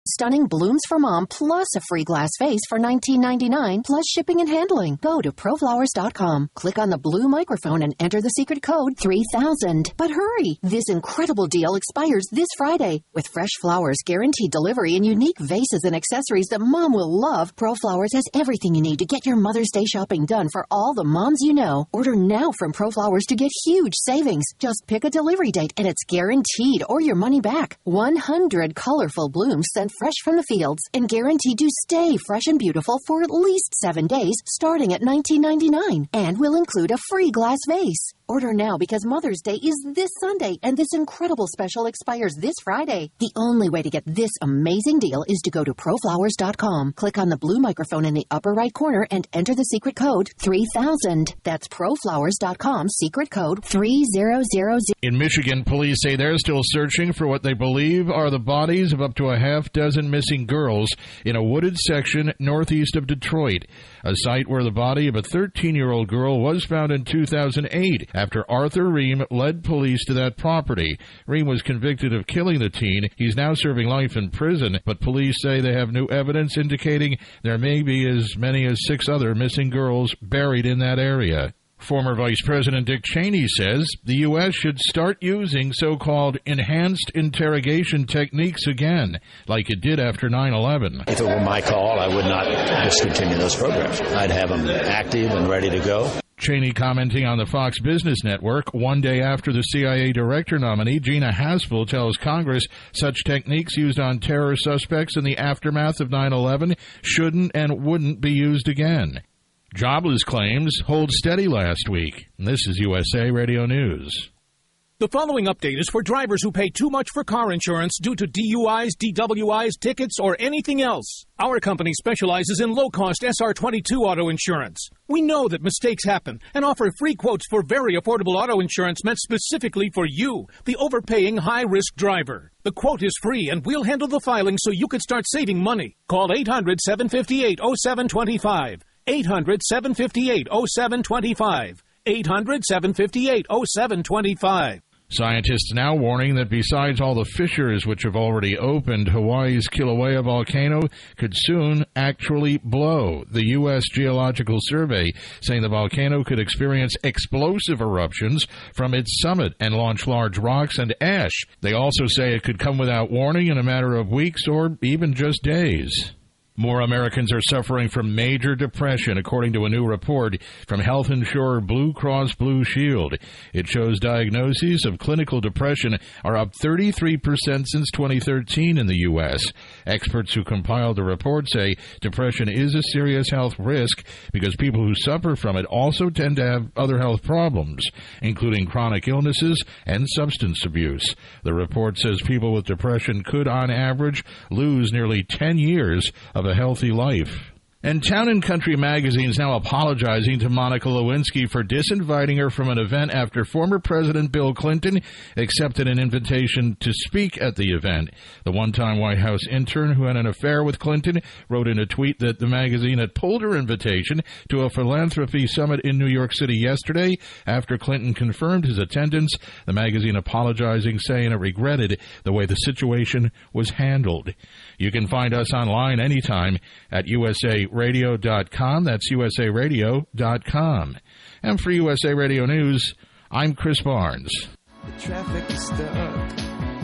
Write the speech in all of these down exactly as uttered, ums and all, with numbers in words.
Stunning blooms for mom plus a free glass vase for nineteen ninety-nine plus shipping and handling. Go to pro flowers dot com. Click on the blue microphone and enter the secret code three thousand. But hurry! This incredible deal expires this Friday. With fresh flowers, guaranteed delivery, and unique vases and accessories that mom will love, ProFlowers has everything you need to get your Mother's Day shopping done for all the moms you know. Order now from ProFlowers to get huge savings. Just pick a delivery date and it's guaranteed or your money back. one hundred colorful blooms sent fresh from the fields and guaranteed to stay fresh and beautiful for at least seven days starting at nineteen ninety-nine and will include a free glass vase. Order now because Mother's Day is this Sunday and this incredible special expires this Friday. The only way to get this amazing deal is to go to pro flowers dot com. Click on the blue microphone in the upper right corner and enter the secret code three thousand. That's pro flowers dot com, secret code three thousand. In Michigan, police say they're still searching for what they believe are the bodies of up to a half dozen missing girls in a wooded section northeast of Detroit, a site where the body of a thirteen-year-old girl was found in two thousand eight after Arthur Ream led police to that property. Ream was convicted of killing the teen. He's now serving life in prison, but police say they have new evidence indicating there may be as many as six other missing girls buried in that area. Former Vice President Dick Cheney says the U S should start using so-called enhanced interrogation techniques again, like it did after nine eleven. If it were my call, I would not discontinue those programs. I'd have them active and ready to go. Cheney commenting on the Fox Business Network one day after the C I A director nominee Gina Haspel tells Congress such techniques used on terror suspects in the aftermath of nine eleven shouldn't and wouldn't be used again. Jobless claims hold steady last week. This is U S A Radio News. The following update is for drivers who pay too much for car insurance due to D U Is, D W Is, tickets, or anything else. Our company specializes in low-cost S R twenty-two auto insurance. We know that mistakes happen and offer free quotes for very affordable auto insurance meant specifically for you, the overpaying high-risk driver. The quote is free, and we'll handle the filing so you can start saving money. Call eight hundred, seven five eight, oh seven two five. eight hundred, seven five eight, oh seven two five. eight hundred, seven five eight, oh seven two five. Scientists now warning that besides all the fissures which have already opened, Hawaii's Kilauea volcano could soon actually blow. The U S Geological Survey saying the volcano could experience explosive eruptions from its summit and launch large rocks and ash. They also say it could come without warning in a matter of weeks or even just days. More Americans are suffering from major depression, according to a new report from health insurer Blue Cross Blue Shield. It shows diagnoses of clinical depression are up thirty-three percent since twenty thirteen in the U S. Experts who compiled the report say depression is a serious health risk because people who suffer from it also tend to have other health problems, including chronic illnesses and substance abuse. The report says people with depression could, on average, lose nearly ten years of a healthy life. And Town and Country magazine is now apologizing to Monica Lewinsky for disinviting her from an event after former President Bill Clinton accepted an invitation to speak at the event. The one-time White House intern who had an affair with Clinton wrote in a tweet that the magazine had pulled her invitation to a philanthropy summit in New York City yesterday after Clinton confirmed his attendance. The magazine apologizing, saying it regretted the way the situation was handled. You can find us online anytime at U S A radio dot com. That's U S A radio dot com. And for U S A Radio News, I'm Chris Barnes. The traffic is stuck.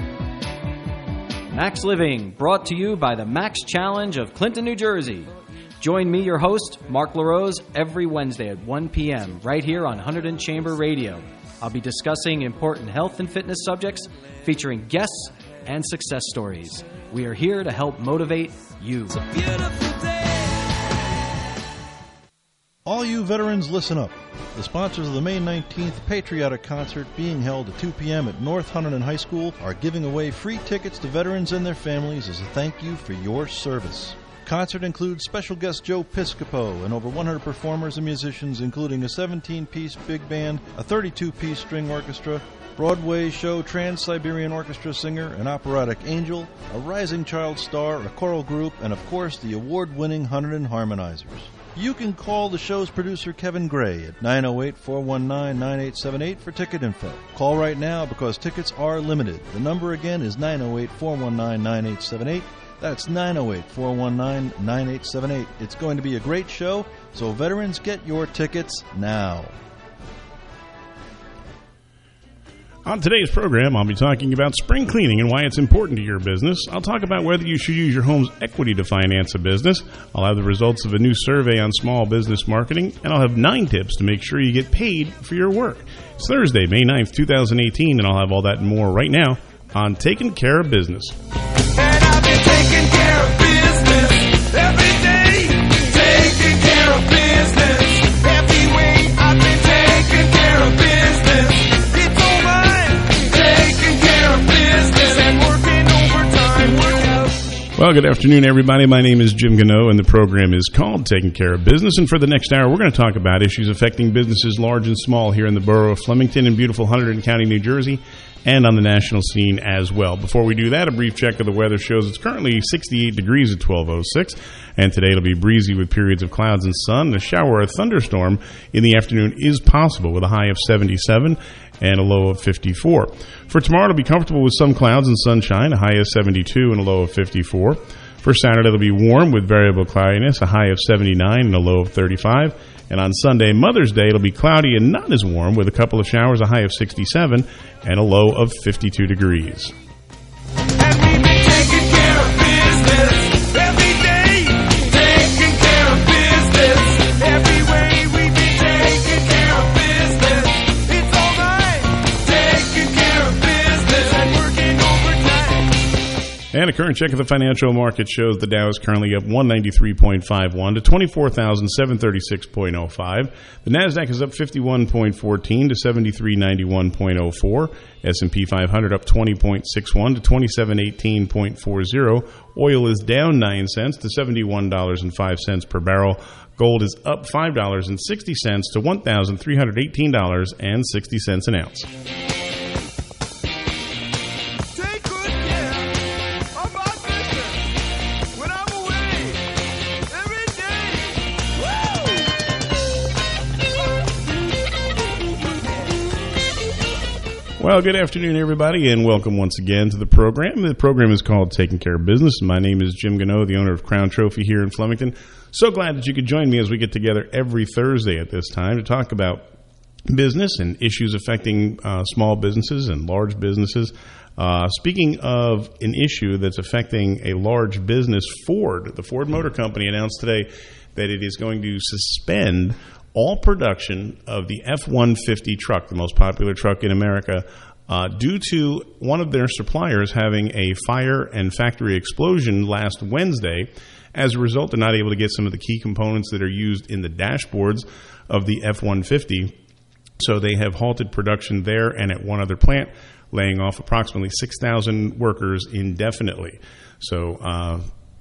Max Living, brought to you by the Max Challenge of Clinton, New Jersey. Join me, your host, Mark LaRose, every Wednesday at one p.m. right here on Hunterdon Chamber Radio. I'll be discussing important health and fitness subjects, featuring guests and success stories. We are here to help motivate you. It's a beautiful day. All you veterans, listen up. The sponsors of the May nineteenth Patriotic Concert being held at two p.m. at North Hunterdon High School are giving away free tickets to veterans and their families as a thank you for your service. Concert includes special guest Joe Piscopo and over one hundred performers and musicians, including a seventeen-piece big band, a thirty-two-piece string orchestra, Broadway show Trans-Siberian Orchestra singer, an operatic angel, a rising child star, a choral group, and of course the award-winning Hunterdon Harmonizers. You can call the show's producer Kevin Gray at nine oh eight, four one nine, nine eight seven eight for ticket info. Call right now because tickets are limited. The number again is nine oh eight, four one nine, nine eight seven eight. That's nine oh eight, four one nine, nine eight seven eight. It's going to be a great show, so veterans, get your tickets now. On today's program, I'll be talking about spring cleaning and why it's important to your business. I'll talk about whether you should use your home's equity to finance a business. I'll have the results of a new survey on small business marketing, and I'll have nine tips to make sure you get paid for your work. It's Thursday, May ninth, twenty eighteen, and I'll have all that and more right now on Taking Care of Business. And I've been taking care of business every day. Taking care of business every way. I've been taking care of business. It's all mine. Taking care of business and working overtime. Working. Well, good afternoon, everybody. My name is Jim Gano, and the program is called Taking Care of Business. And for the next hour, we're going to talk about issues affecting businesses large and small here in the borough of Flemington in beautiful Hunterdon County, New Jersey, and on the national scene as well. Before we do that, a brief check of the weather shows it's currently sixty-eight degrees at twelve oh six, and today it'll be breezy with periods of clouds and sun. A shower or a thunderstorm in the afternoon is possible with a high of seventy-seven and a low of fifty-four. For tomorrow, it'll be comfortable with some clouds and sunshine, a high of seventy-two and a low of fifty-four. For Saturday, it'll be warm with variable cloudiness, a high of seventy-nine and a low of thirty-five. And on Sunday, Mother's Day, it'll be cloudy and not as warm with a couple of showers, a high of sixty-seven and a low of fifty-two degrees. And we've been taking care of business every day. Taking care of business every way. We've been taking care of business. It's all right. Taking care of business and working overtime. And a current check of the financial market shows the Dow is currently up one ninety-three point five one to twenty-four thousand seven hundred thirty-six point oh five. The NASDAQ is up fifty-one point one four to seventy-three ninety-one point oh four. S and P five hundred up twenty point six one to twenty-seven eighteen point four oh. Oil is down nine cents to seventy-one dollars and five cents per barrel. Gold is up five dollars and sixty cents to one thousand three hundred eighteen dollars and sixty cents an ounce. Take good care of my business when I'm away every day. Well, good afternoon, everybody, and welcome once again to the program. The program is called Taking Care of Business. My name is Jim Gano, the owner of Crown Trophy here in Flemington. So glad that you could join me as we get together every Thursday at this time to talk about business and issues affecting uh, small businesses and large businesses. Uh, speaking of an issue that's affecting a large business, Ford, the Ford Motor Company announced today that it is going to suspend all production of the F one fifty truck, the most popular truck in America, uh, due to one of their suppliers having a fire and factory explosion last Wednesday. As a result, they're not able to get some of the key components that are used in the dashboards of the F one fifty. So they have halted production there and at one other plant, laying off approximately six thousand workers indefinitely. So uh,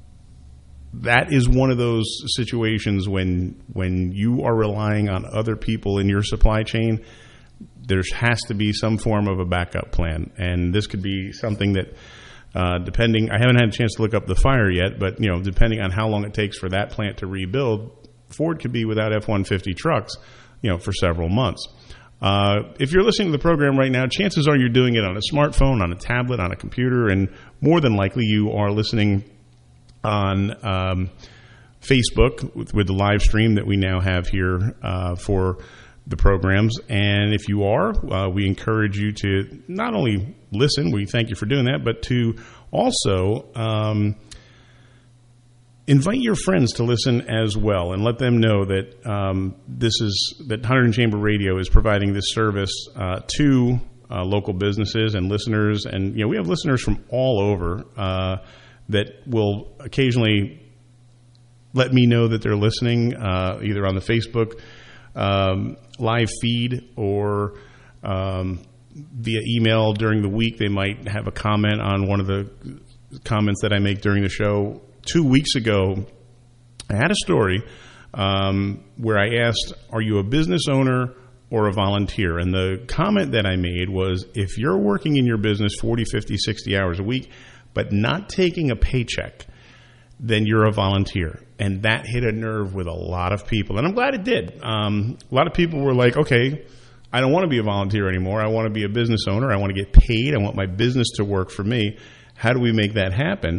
that is one of those situations when when you are relying on other people in your supply chain, there has to be some form of a backup plan. And this could be something that, uh, depending, I haven't had a chance to look up the fire yet, but you know, depending on how long it takes for that plant to rebuild, Ford could be without F one fifty trucks, you know, for several months. Uh, if you're listening to the program right now, chances are you're doing it on a smartphone, on a tablet, on a computer, and more than likely you are listening on um, Facebook with, with the live stream that we now have here uh, for the programs. And if you are, uh, we encourage you to not only listen, we thank you for doing that, but to also um, invite your friends to listen as well, and let them know that um, this is that Hunterdon Chamber Radio is providing this service uh, to uh, local businesses and listeners. And you know, we have listeners from all over uh, that will occasionally let me know that they're listening, uh, either on the Facebook um, live feed or um, via email during the week. They might have a comment on one of the comments that I make during the show. Two weeks ago, I had a story um, where I asked, are you a business owner or a volunteer? And the comment that I made was, if you're working in your business forty, fifty, sixty hours a week, but not taking a paycheck, then you're a volunteer. And that hit a nerve with a lot of people. And I'm glad it did. Um, a lot of people were like, okay, I don't want to be a volunteer anymore. I want to be a business owner. I want to get paid. I want my business to work for me. How do we make that happen?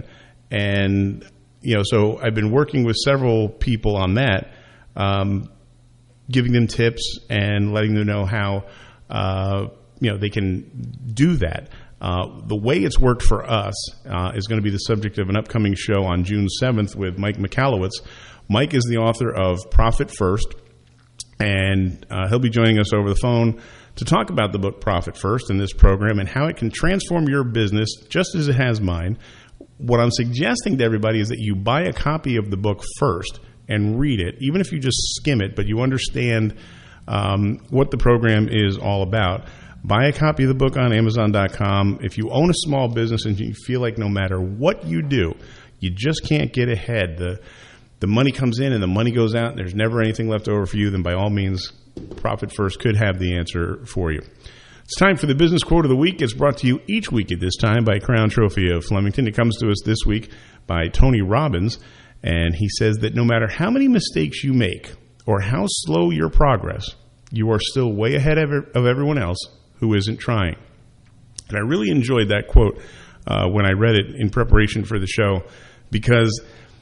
And, you know, so I've been working with several people on that, um, giving them tips and letting them know how, uh, you know, they can do that. Uh, the way it's worked for us uh, is going to be the subject of an upcoming show on June seventh with Mike Michalowicz. Mike is the author of Profit First, and uh, he'll be joining us over the phone to talk about the book Profit First in this program and how it can transform your business just as it has mine. What I'm suggesting to everybody is that you buy a copy of the book first and read it, even if you just skim it, but you understand um, what the program is all about. Buy a copy of the book on Amazon dot com. If you own a small business and you feel like no matter what you do, you just can't get ahead, the the money comes in and the money goes out and there's never anything left over for you, then by all means, Profit First could have the answer for you. It's time for the Business Quote of the Week. It's brought to you each week at this time by Crown Trophy of Flemington. It comes to us this week by Tony Robbins, and he says that no matter how many mistakes you make or how slow your progress, you are still way ahead of, of everyone else who isn't trying. And I really enjoyed that quote uh, when I read it in preparation for the show, because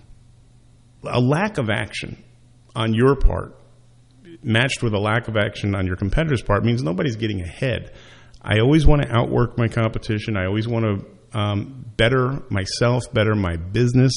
a lack of action on your part matched with a lack of action on your competitor's part means nobody's getting ahead. I always want to outwork my competition. I always want to um, better myself, better my business.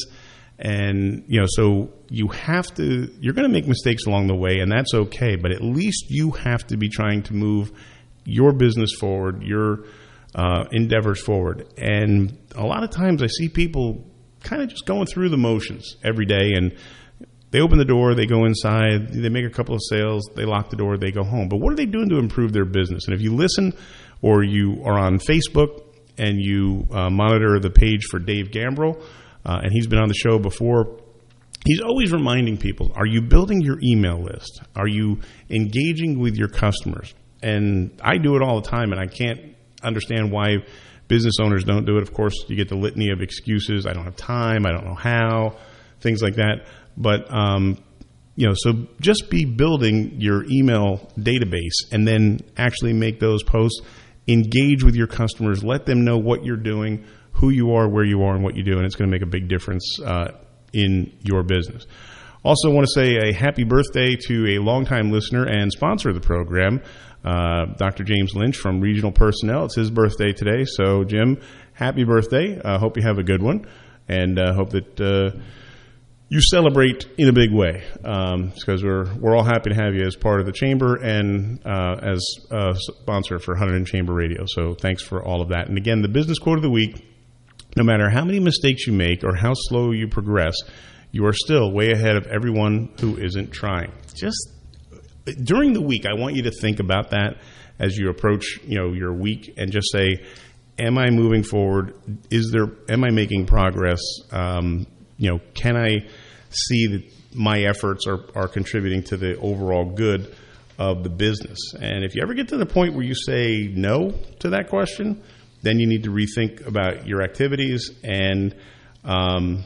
And, you know, so you have to, you're going to make mistakes along the way, and that's okay. But at least you have to be trying to move your business forward, your uh, endeavors forward. And a lot of times I see people kind of just going through the motions every day, and they open the door, they go inside, they make a couple of sales, they lock the door, they go home. But what are they doing to improve their business? And if you listen or you are on Facebook and you uh, monitor the page for Dave Gambrell, uh, and he's been on the show before, he's always reminding people, are you building your email list? Are you engaging with your customers? And I do it all the time, and I can't understand why business owners don't do it. Of course, you get the litany of excuses. I don't have time. I don't know how, things like that. But, um, you know, so just be building your email database and then actually make those posts. Engage with your customers. Let them know what you're doing, who you are, where you are, and what you do, and it's going to make a big difference uh, in your business. Also want to say a happy birthday to a longtime listener and sponsor of the program, uh, Doctor James Lynch from Regional Personnel. It's his birthday today. So, Jim, happy birthday. I uh, hope you have a good one, and uh, hope that uh, you celebrate in a big way, um, because we're we're all happy to have you as part of the Chamber and uh, as a sponsor for Hunterdon Chamber Radio. So thanks for all of that. And again, the Business Quote of the Week, no matter how many mistakes you make or how slow you progress, you are still way ahead of everyone who isn't trying. Just during the week, I want you to think about that as you approach, you know, your week, and just say, am I moving forward? Is there, am I making progress? Um, you know, can I see that my efforts are, are contributing to the overall good of the business? And if you ever get to the point where you say no to that question, then you need to rethink about your activities and, um,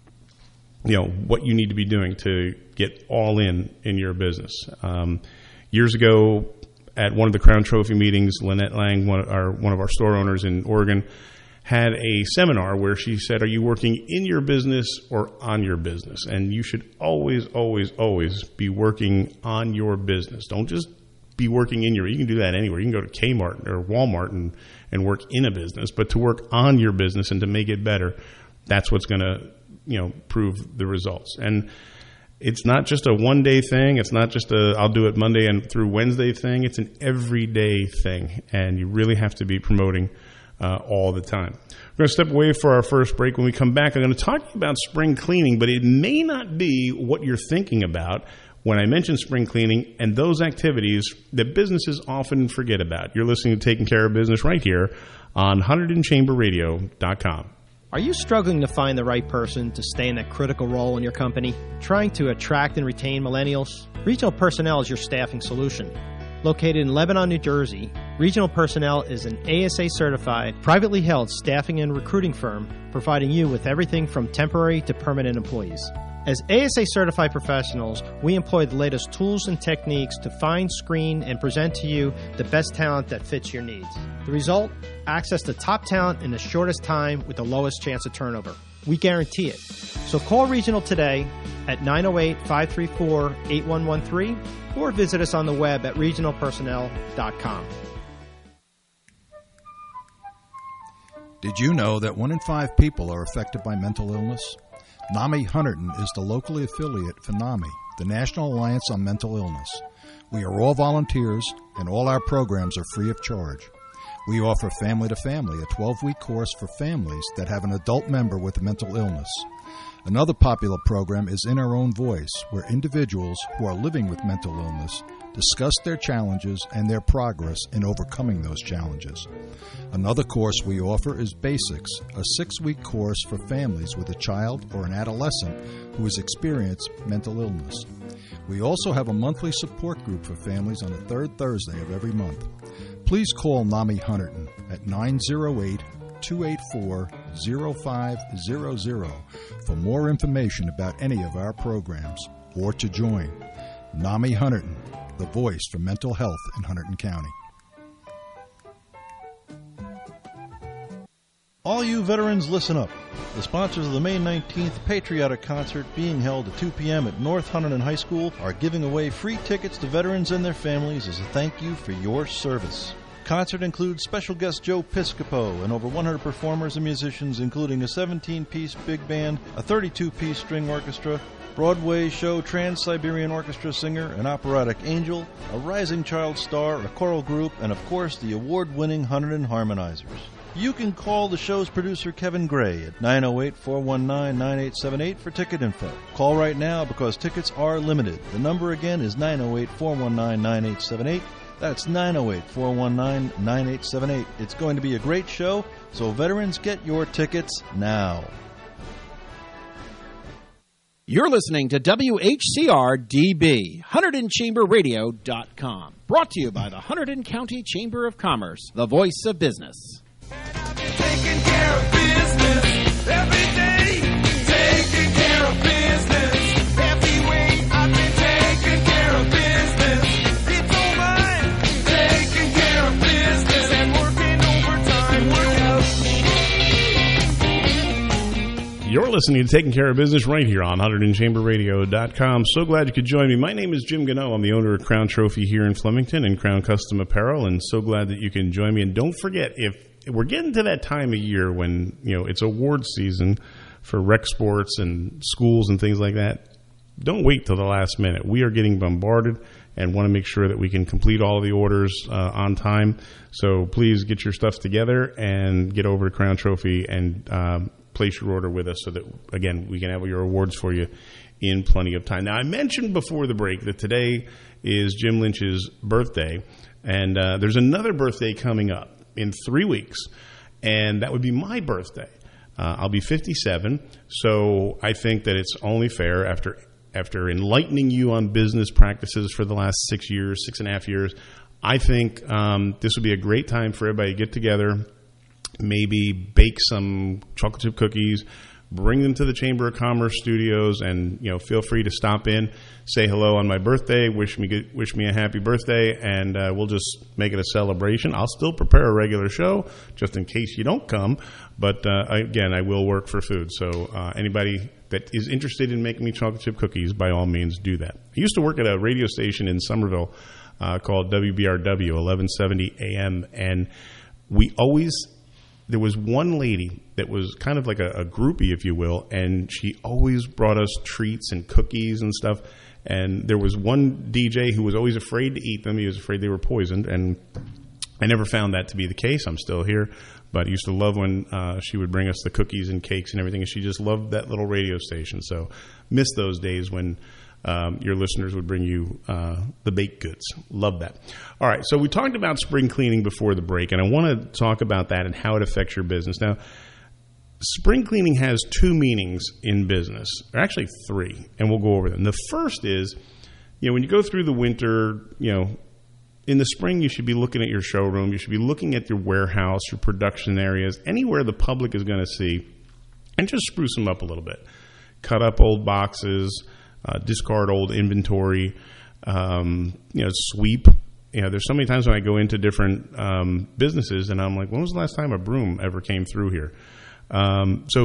you know, what you need to be doing to get all in in your business. Um, years ago, at one of the Crown Trophy meetings, Lynette Lang, one of our, one of our store owners in Oregon, had a seminar where she said, are you working in your business or on your business? And you should always, always, always be working on your business. Don't just be working in your, you can do that anywhere. You can go to Kmart or Walmart and, and work in a business, but to work on your business and to make it better, that's what's going to, you know, prove the results. And it's not just a one day thing. It's not just a, I'll do it Monday and through Wednesday thing. It's an everyday thing. And you really have to be promoting uh, all the time. We're going to step away for our first break. When we come back, I'm going to talk to you about spring cleaning, but it may not be what you're thinking about when I mention spring cleaning and those activities that businesses often forget about. You're listening to Taking Care of Business right here on Hunterdon Chamber Radio dot com. Are you struggling to find the right person to stay in that critical role in your company? Trying to attract and retain millennials? Regional Personnel is your staffing solution. Located in Lebanon, New Jersey, Regional Personnel is an A S A-certified, privately held staffing and recruiting firm providing you with everything from temporary to permanent employees. As A S A-certified professionals, we employ the latest tools and techniques to find, screen, and present to you the best talent that fits your needs. The result? Access to top talent in the shortest time with the lowest chance of turnover. We guarantee it. So call Regional today at nine oh eight, five three four, eight one one three or visit us on the web at regional personnel dot com. Did you know that one in five people are affected by mental illness? NAMI Hunterdon is the locally affiliate for NAMI, the National Alliance on Mental Illness. We are all volunteers, and all our programs are free of charge. We offer Family to Family, a twelve-week course for families that have an adult member with a mental illness. Another popular program is In Our Own Voice, where individuals who are living with mental illness discuss their challenges and their progress in overcoming those challenges. Another course we offer is Basics, a six-week course for families with a child or an adolescent who has experienced mental illness. We also have a monthly support group for families on the third Thursday of every month. Please call NAMI Hunterdon at nine oh eight, two eight four, oh five hundred for more information about any of our programs or to join. NAMI Hunterdon, the voice for mental health in Hunterdon County. All you veterans, listen up. The sponsors of the May nineteenth Patriotic Concert being held at two p.m. at North Hunterdon High School are giving away free tickets to veterans and their families as a thank you for your service. Concert includes special guest Joe Piscopo and over one hundred performers and musicians, including a seventeen-piece big band, a thirty-two-piece string orchestra, Broadway show Trans-Siberian Orchestra singer, an operatic angel, a rising child star, a choral group, and of course the award-winning Hunterdon Harmonizers. You can call the show's producer Kevin Gray at nine oh eight, four one nine, nine eight seven eight for ticket info. Call right now because tickets are limited. The number again is nine oh eight, four one nine, nine eight seven eight. That's nine oh eight, four one nine, nine eight seven eight. It's going to be a great show, so veterans, get your tickets now. You're listening to W H C R D B, Hunterdon Chamber Radio dot com. Brought to you by the Hunterdon County Chamber of Commerce, the voice of business. Taking care of business every day. Taking care of business every way. I've been taking care of business. It's all mine. Taking care of business and working overtime. Work out. You're listening to Taking Care of Business right here on Hunterdon Chamber Radio dot com. So glad you could join me. My name is Jim Gano. I'm the owner of Crown Trophy here in Flemington and Crown Custom Apparel, and so glad that you can join me. And don't forget, if we're getting to that time of year when, you know, it's award season for rec sports and schools and things like that. Don't wait till the last minute. We are getting bombarded and want to make sure that we can complete all the orders uh, on time. So please get your stuff together and get over to Crown Trophy and um, place your order with us so that, again, we can have your awards for you in plenty of time. Now, I mentioned before the break that today is Jim Lynch's birthday, and uh, there's another birthday coming up in three weeks, and that would be my birthday. Uh, I'll be fifty-seven, so I think that it's only fair after after enlightening you on business practices for the last six years, six and a half years, I think um, this would be a great time for everybody to get together, maybe bake some chocolate chip cookies, bring them to the Chamber of Commerce studios, and, you know, feel free to stop in, say hello on my birthday, wish me good, wish me a happy birthday, and uh, we'll just make it a celebration. I'll still prepare a regular show just in case you don't come, but uh, again, I will work for food. So uh, anybody that is interested in making me chocolate chip cookies, by all means, do that. I used to work at a radio station in Somerville uh, called W B R W, eleven seventy A M, and we always... there was one lady that was kind of like a, a groupie, if you will, and she always brought us treats and cookies and stuff. And there was one D J who was always afraid to eat them. He was afraid they were poisoned, and I never found that to be the case. I'm still here, but I used to love when uh, she would bring us the cookies and cakes and everything, and she just loved that little radio station. So miss those days when Um, your listeners would bring you uh, the baked goods. Love that. All right, so we talked about spring cleaning before the break, and I want to talk about that and how it affects your business. Now, spring cleaning has two meanings in business, or actually three, and we'll go over them. The first is, you know, when you go through the winter, you know, in the spring you should be looking at your showroom, you should be looking at your warehouse, your production areas, anywhere the public is going to see, and just spruce them up a little bit. Cut up old boxes, Uh, discard old inventory, um, you know, sweep. You know, there's so many times when I go into different um, businesses and I'm like, when was the last time a broom ever came through here? Um, so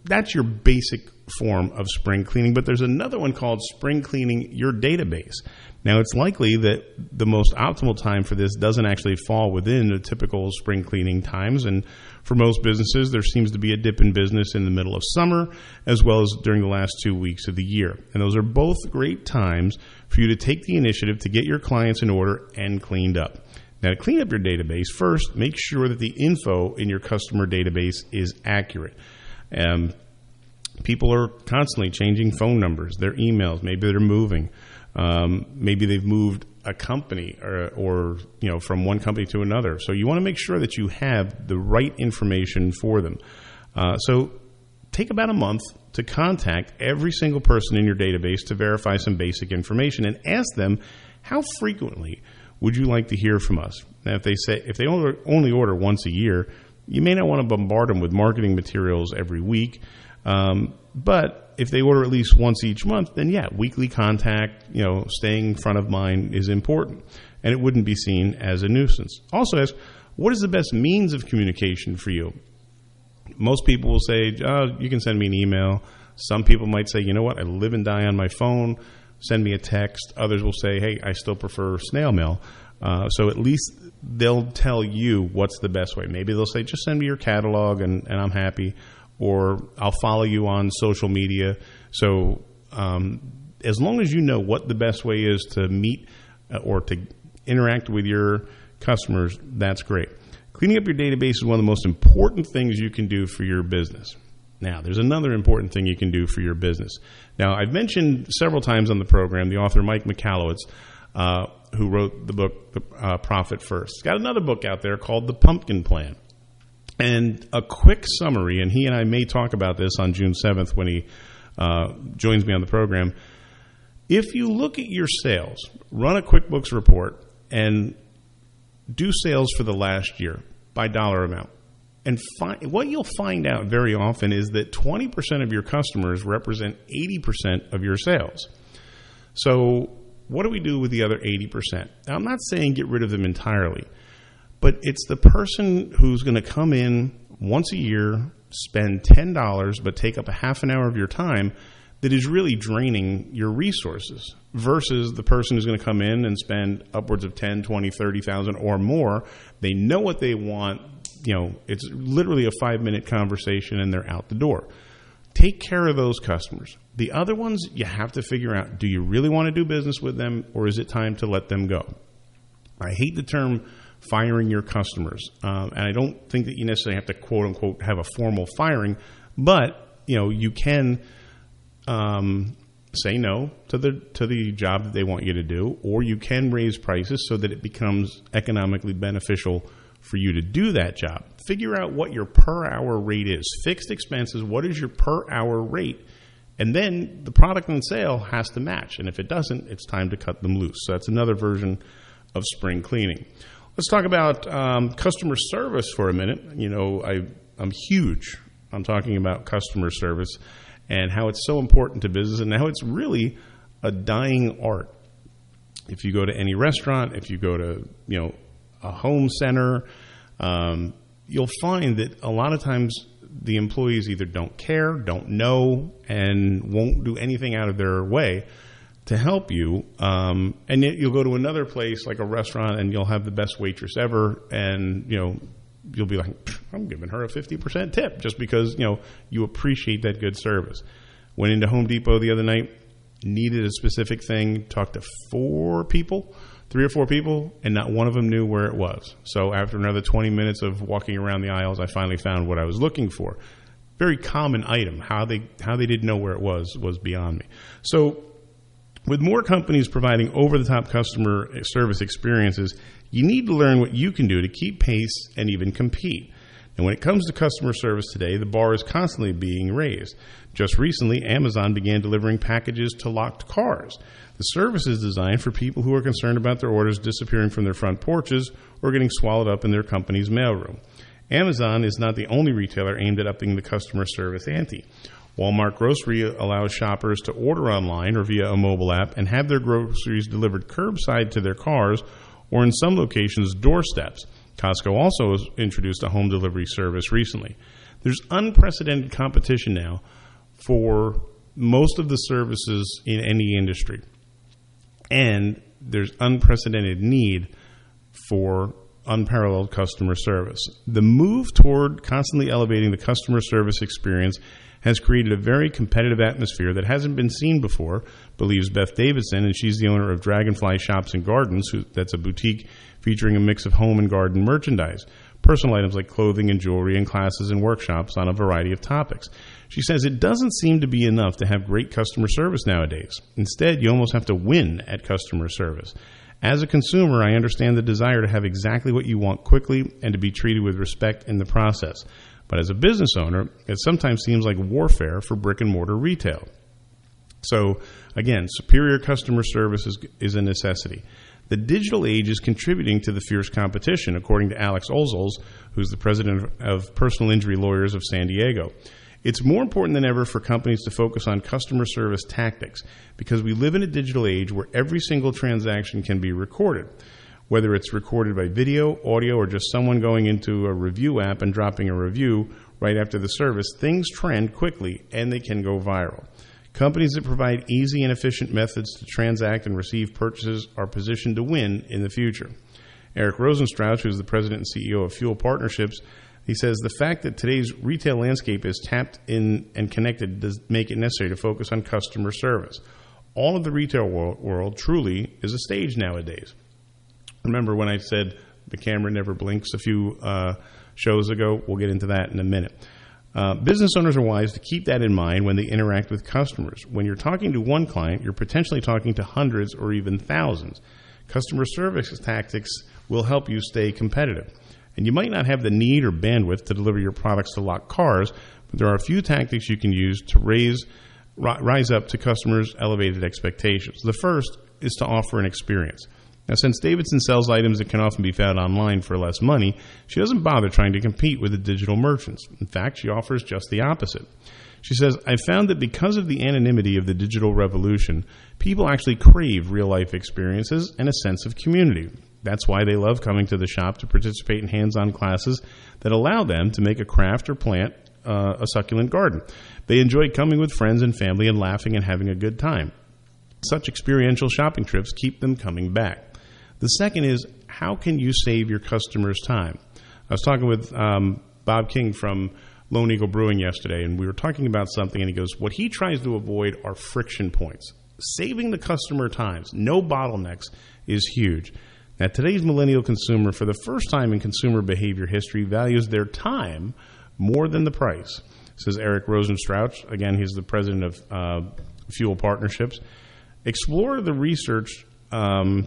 that's your basic form of spring cleaning, but there's another one called spring cleaning your database. Now, it's likely that the most optimal time for this doesn't actually fall within the typical spring cleaning times, and for most businesses, there seems to be a dip in business in the middle of summer as well as during the last two weeks of the year. And those are both great times for you to take the initiative to get your clients in order and cleaned up. Now, to clean up your database, first, make sure that the info in your customer database is accurate. Um, people are constantly changing phone numbers, their emails, maybe they're moving. Um, maybe they've moved a company or, or, you know, from one company to another. So you want to make sure that you have the right information for them. Uh, so take about a month to contact every single person in your database to verify some basic information and ask them, how frequently would you like to hear from us? Now, if they say, if they only, only order once a year, you may not want to bombard them with marketing materials every week. Um, but if they order at least once each month, then yeah, weekly contact, you know, staying front of mind is important, and it wouldn't be seen as a nuisance. Also ask, what is the best means of communication for you? Most people will say, oh, you can send me an email. Some people might say, you know what, I live and die on my phone. Send me a text. Others will say, hey, I still prefer snail mail. Uh, so at least they'll tell you what's the best way. Maybe they'll say, just send me your catalog and, and I'm happy. Or I'll follow you on social media. So um, as long as you know what the best way is to meet uh, or to interact with your customers, that's great. Cleaning up your database is one of the most important things you can do for your business. Now, there's another important thing you can do for your business. Now, I've mentioned several times on the program the author Mike Michalowicz, uh, who wrote the book uh, Profit First. He's got another book out there called The Pumpkin Plan. And a quick summary, and he and I may talk about this on June seventh when he uh, joins me on the program. If you look at your sales, run a QuickBooks report, and do sales for the last year by dollar amount, and find, what you'll find out very often is that twenty percent of your customers represent eighty percent of your sales. So what do we do with the other eighty percent? Now, I'm not saying get rid of them entirely. But it's the person who's going to come in once a year, spend ten dollars, but take up a half an hour of your time that is really draining your resources versus the person who's going to come in and spend upwards of ten, twenty, thirty thousand or more. They know what they want. You know, it's literally a five-minute conversation and they're out the door. Take care of those customers. The other ones, you have to figure out, do you really want to do business with them or is it time to let them go? I hate the term firing your customers. Um, and I don't think that you necessarily have to, quote unquote, have a formal firing, but, you know, you can um, say no to the to the job that they want you to do, or you can raise prices so that it becomes economically beneficial for you to do that job. Figure out what your per hour rate is. Fixed expenses, what is your per hour rate? And then the product on sale has to match. And if it doesn't, it's time to cut them loose. So that's another version of spring cleaning. Let's talk about um, customer service for a minute. You know, I, I'm huge. I'm talking about customer service and how it's so important to business and how it's really a dying art. If you go to any restaurant, if you go to, you know, a home center, um, you'll find that a lot of times the employees either don't care, don't know, and won't do anything out of their way to help you, um, and yet you'll go to another place like a restaurant and you'll have the best waitress ever, and you know you'll be like, I'm giving her a fifty percent tip just because you know you appreciate that good service. Went into Home Depot the other night, needed a specific thing, talked to four people, three or four people, and not one of them knew where it was. So after another twenty minutes of walking around the aisles, I finally found what I was looking for. Very common item. How they how they didn't know where it was was beyond me. So with more companies providing over-the-top customer service experiences, you need to learn what you can do to keep pace and even compete. And when it comes to customer service today, the bar is constantly being raised. Just recently, Amazon began delivering packages to locked cars. The service is designed for people who are concerned about their orders disappearing from their front porches or getting swallowed up in their company's mailroom. Amazon is not the only retailer aimed at upping the customer service ante. Walmart Grocery allows shoppers to order online or via a mobile app and have their groceries delivered curbside to their cars or in some locations doorsteps. Costco also has introduced a home delivery service recently. There's unprecedented competition now for most of the services in any industry. And there's unprecedented need for unparalleled customer service. The move toward constantly elevating the customer service experience has created a very competitive atmosphere that hasn't been seen before, believes Beth Davidson, and she's the owner of Dragonfly Shops and Gardens. Who, that's a boutique featuring a mix of home and garden merchandise, personal items like clothing and jewelry, and classes and workshops on a variety of topics. She says it doesn't seem to be enough to have great customer service nowadays. Instead, you almost have to win at customer service. As a consumer, I understand the desire to have exactly what you want quickly and to be treated with respect in the process. But as a business owner, it sometimes seems like warfare for brick and mortar retail. So, again, superior customer service is, is a necessity. The digital age is contributing to the fierce competition, according to Alex Olzols, who's the president of Personal Injury Lawyers of San Diego. It's more important than ever for companies to focus on customer service tactics because we live in a digital age where every single transaction can be recorded. Whether it's recorded by video, audio, or just someone going into a review app and dropping a review right after the service, things trend quickly and they can go viral. Companies that provide easy and efficient methods to transact and receive purchases are positioned to win in the future. Eric Rosenstrauch, who's the president and C E O of Fuel Partnerships, he says the fact that today's retail landscape is tapped in and connected does make it necessary to focus on customer service. All of the retail world, world truly is a stage nowadays. Remember when I said the camera never blinks a few uh, shows ago? We'll get into that in a minute. Uh, business owners are wise to keep that in mind when they interact with customers. When you're talking to one client, you're potentially talking to hundreds or even thousands. Customer service tactics will help you stay competitive. And you might not have the need or bandwidth to deliver your products to locked cars, but there are a few tactics you can use to raise, rise up to customers' elevated expectations. The first is to offer an experience. Now, since Davidson sells items that can often be found online for less money, she doesn't bother trying to compete with the digital merchants. In fact, she offers just the opposite. She says, I found that because of the anonymity of the digital revolution, people actually crave real-life experiences and a sense of community. That's why they love coming to the shop to participate in hands-on classes that allow them to make a craft or plant uh, a succulent garden. They enjoy coming with friends and family and laughing and having a good time. Such experiential shopping trips keep them coming back. The second is, how can you save your customers time? I was talking with um, Bob King from Lone Eagle Brewing yesterday, and we were talking about something, and he goes, what he tries to avoid are friction points. Saving the customer times, no bottlenecks, is huge. Now, today's millennial consumer, for the first time in consumer behavior history, values their time more than the price, says Eric Rosenstrauch. Again, he's the president of uh, Fuel Partnerships. Explore the research um,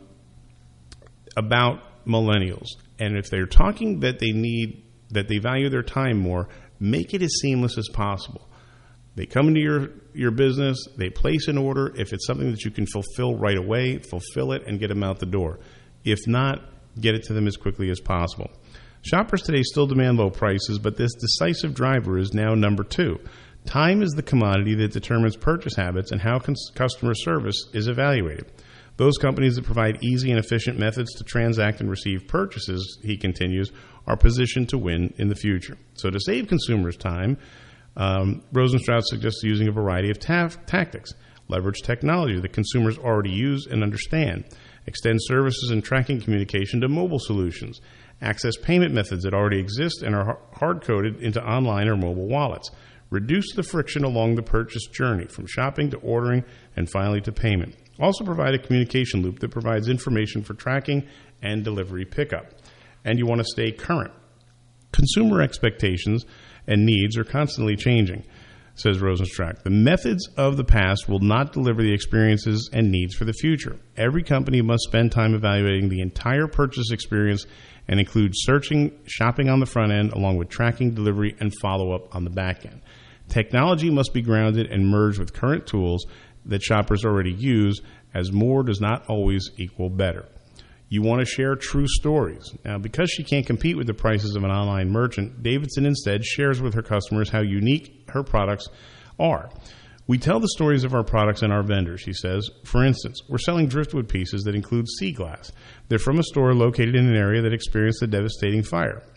about millennials, and if they're talking that they need, that they value their time more, make it as seamless as possible. They come into your, your business, they place an order. If it's something that you can fulfill right away, fulfill it and get them out the door. If not, get it to them as quickly as possible. Shoppers today still demand low prices, but this decisive driver is now number two. Time is the commodity that determines purchase habits and how cons- customer service is evaluated. Those companies that provide easy and efficient methods to transact and receive purchases, he continues, are positioned to win in the future. So to save consumers time, um, Rosenstrauch suggests using a variety of ta- tactics. Leverage technology that consumers already use and understand. Extend services and tracking communication to mobile solutions. Access payment methods that already exist and are hard-coded into online or mobile wallets. Reduce the friction along the purchase journey, from shopping to ordering and finally to payment. Also provide a communication loop that provides information for tracking and delivery pickup. And you want to stay current. Consumer expectations and needs are constantly changing, says Rosenstrauch. The methods of the past will not deliver the experiences and needs for the future. Every company must spend time evaluating the entire purchase experience and include searching, shopping on the front end, along with tracking, delivery, and follow-up on the back end. Technology must be grounded and merged with current tools that shoppers already use, as more does not always equal better. You want to share true stories. Now, because she can't compete with the prices of an online merchant, Davidson instead shares with her customers how unique her products are. We tell the stories of our products and our vendors, she says. For instance, we're selling driftwood pieces that include sea glass. They're from a store located in an area that experienced a devastating fire.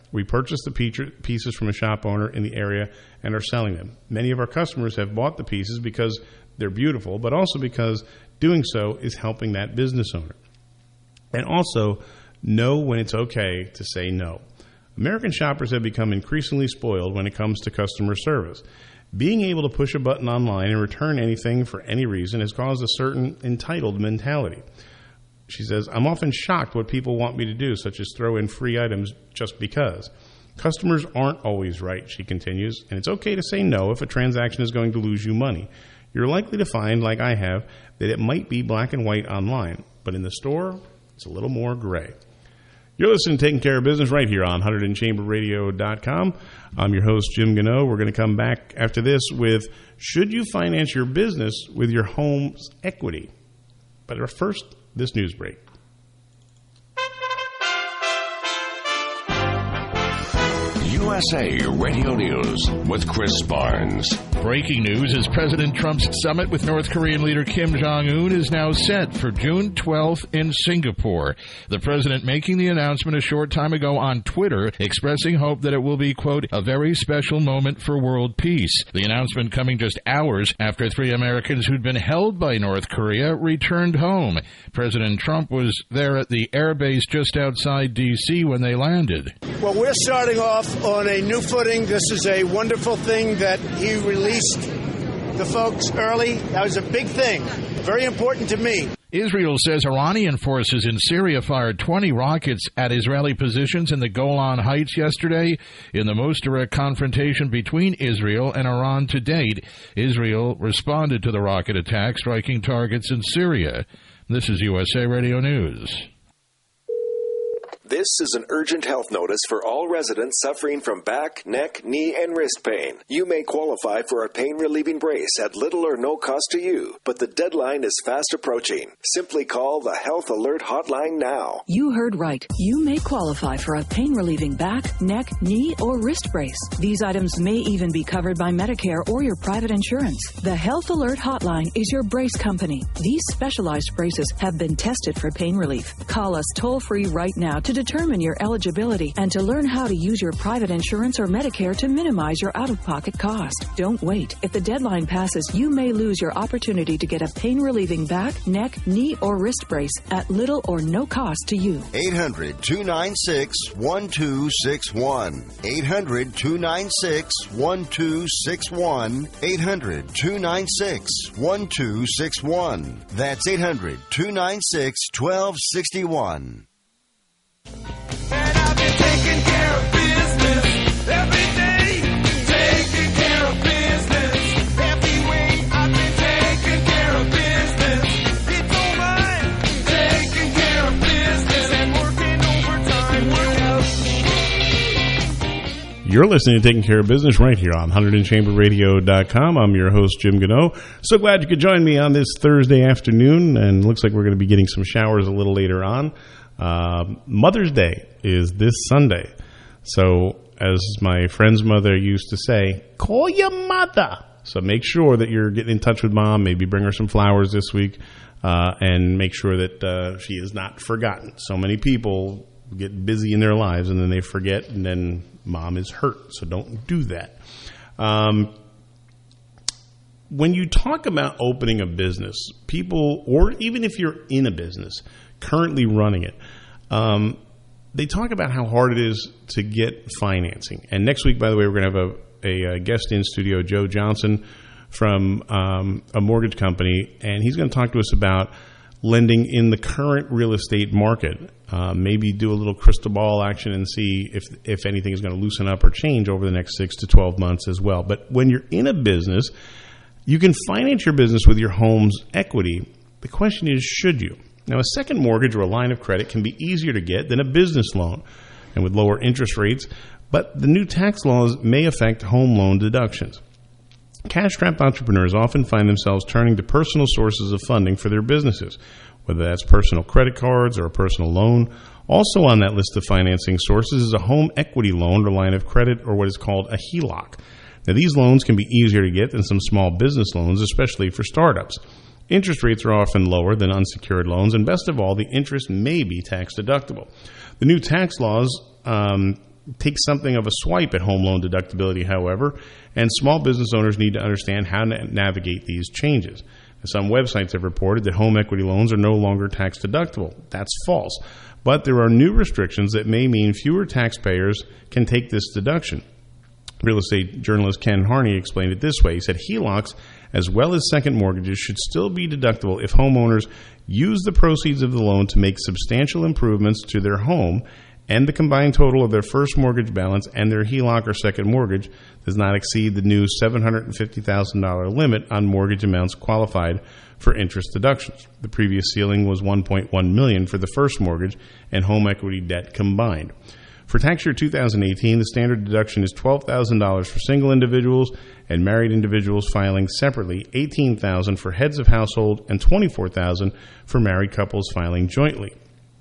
We purchased the pieces from a shop owner in the area and are selling them. Many of our customers have bought the pieces because they're beautiful, but also because doing so is helping that business owner. And also, know when it's okay to say no. American shoppers have become increasingly spoiled when it comes to customer service. Being able to push a button online and return anything for any reason has caused a certain entitled mentality. She says, I'm often shocked what people want me to do, such as throw in free items just because. Customers aren't always right, she continues, and it's okay to say no if a transaction is going to lose you money. You're likely to find, like I have, that it might be black and white online, but in the store, it's a little more gray. You're listening to Taking Care of Business right here on one hundred chamber radio dot com. I'm your host, Jim Gano. We're going to come back after this with, should you finance your business with your home's equity? But first, this news break. U S A Radio News with Chris Barnes. Breaking news is President Trump's summit with North Korean leader Kim Jong-un is now set for June twelfth in Singapore. The president making the announcement a short time ago on Twitter, expressing hope that it will be, quote, a very special moment for world peace. The announcement coming just hours after three Americans who'd been held by North Korea returned home. President Trump was there at the airbase just outside D C when they landed. Well, we're starting off on a new footing. This is a wonderful thing that he released the folks early. That was a big thing. Very important to me. Israel says Iranian forces in Syria fired twenty rockets at Israeli positions in the Golan Heights yesterday in the most direct confrontation between Israel and Iran to date. Israel responded to the rocket attack, striking targets in Syria. This is U S A Radio News. This is an urgent health notice for all residents suffering from back, neck, knee, and wrist pain. You may qualify for a pain-relieving brace at little or no cost to you, but the deadline is fast approaching. Simply call the Health Alert Hotline now. You heard right. You may qualify for a pain-relieving back, neck, knee, or wrist brace. These items may even be covered by Medicare or your private insurance. The Health Alert Hotline is your brace company. These specialized braces have been tested for pain relief. Call us toll-free right now to determine your eligibility and to learn how to use your private insurance or Medicare to minimize your out-of-pocket cost. Don't wait. If the deadline passes, you may lose your opportunity to get a pain-relieving back, neck, knee, or wrist brace at little or no cost to you. eight hundred, two nine six, one two six one. eight hundred, two nine six, one two six one. eight hundred, two nine six, one two six one. That's eight hundred, two nine six, one two six one. And I've been taking care of business every day. Taking care of business every way. I've been taking care of business. It's all mine. Taking care of business and working overtime. Work out. You're listening to Taking Care of Business right here on one hundred chamber radio dot com. I'm your host, Jim Gano. So glad you could join me on this Thursday afternoon, and looks like we're going to be getting some showers a little later on. Uh, Mother's Day is this Sunday. So, as my friend's mother used to say, call your mother. So make sure that you're getting in touch with mom. Maybe bring her some flowers this week, uh, and make sure that uh, she is not forgotten. So many people get busy in their lives and then they forget, and then mom is hurt. So don't do that. Um, when you talk about opening a business, people, or even if you're in a business, currently running it, um, they talk about how hard it is to get financing. And next week, by the way, we're going to have a, a guest in studio, Joe Johnson from um, a mortgage company, and he's going to talk to us about lending in the current real estate market. Uh, maybe do a little crystal ball action and see if if anything is going to loosen up or change over the next six to twelve months as well. But when you're in a business, you can finance your business with your home's equity. The question is, should you? Now, a second mortgage or a line of credit can be easier to get than a business loan, and with lower interest rates, but the new tax laws may affect home loan deductions. Cash-strapped entrepreneurs often find themselves turning to personal sources of funding for their businesses, whether that's personal credit cards or a personal loan. Also on that list of financing sources is a home equity loan or line of credit, or what is called a H E L O C. Now, these loans can be easier to get than some small business loans, especially for startups. Interest rates are often lower than unsecured loans, and best of all, the interest may be tax deductible. The new tax laws um, takes something of a swipe at home loan deductibility, however, and small business owners need to understand how to navigate these changes. Some websites have reported that home equity loans are no longer tax deductible. That's false. But there are new restrictions that may mean fewer taxpayers can take this deduction. Real estate journalist Ken Harney explained it this way. He said H E L O Cs, as well as second mortgages, should still be deductible if homeowners use the proceeds of the loan to make substantial improvements to their home, and the combined total of their first mortgage balance and their H E L O C or second mortgage does not exceed the new seven hundred fifty thousand dollars limit on mortgage amounts qualified for interest deductions. The previous ceiling was one point one million dollars for the first mortgage and home equity debt combined. For tax year two thousand eighteen, the standard deduction is twelve thousand dollars for single individuals and married individuals filing separately, eighteen thousand dollars for heads of household, and twenty-four thousand dollars for married couples filing jointly.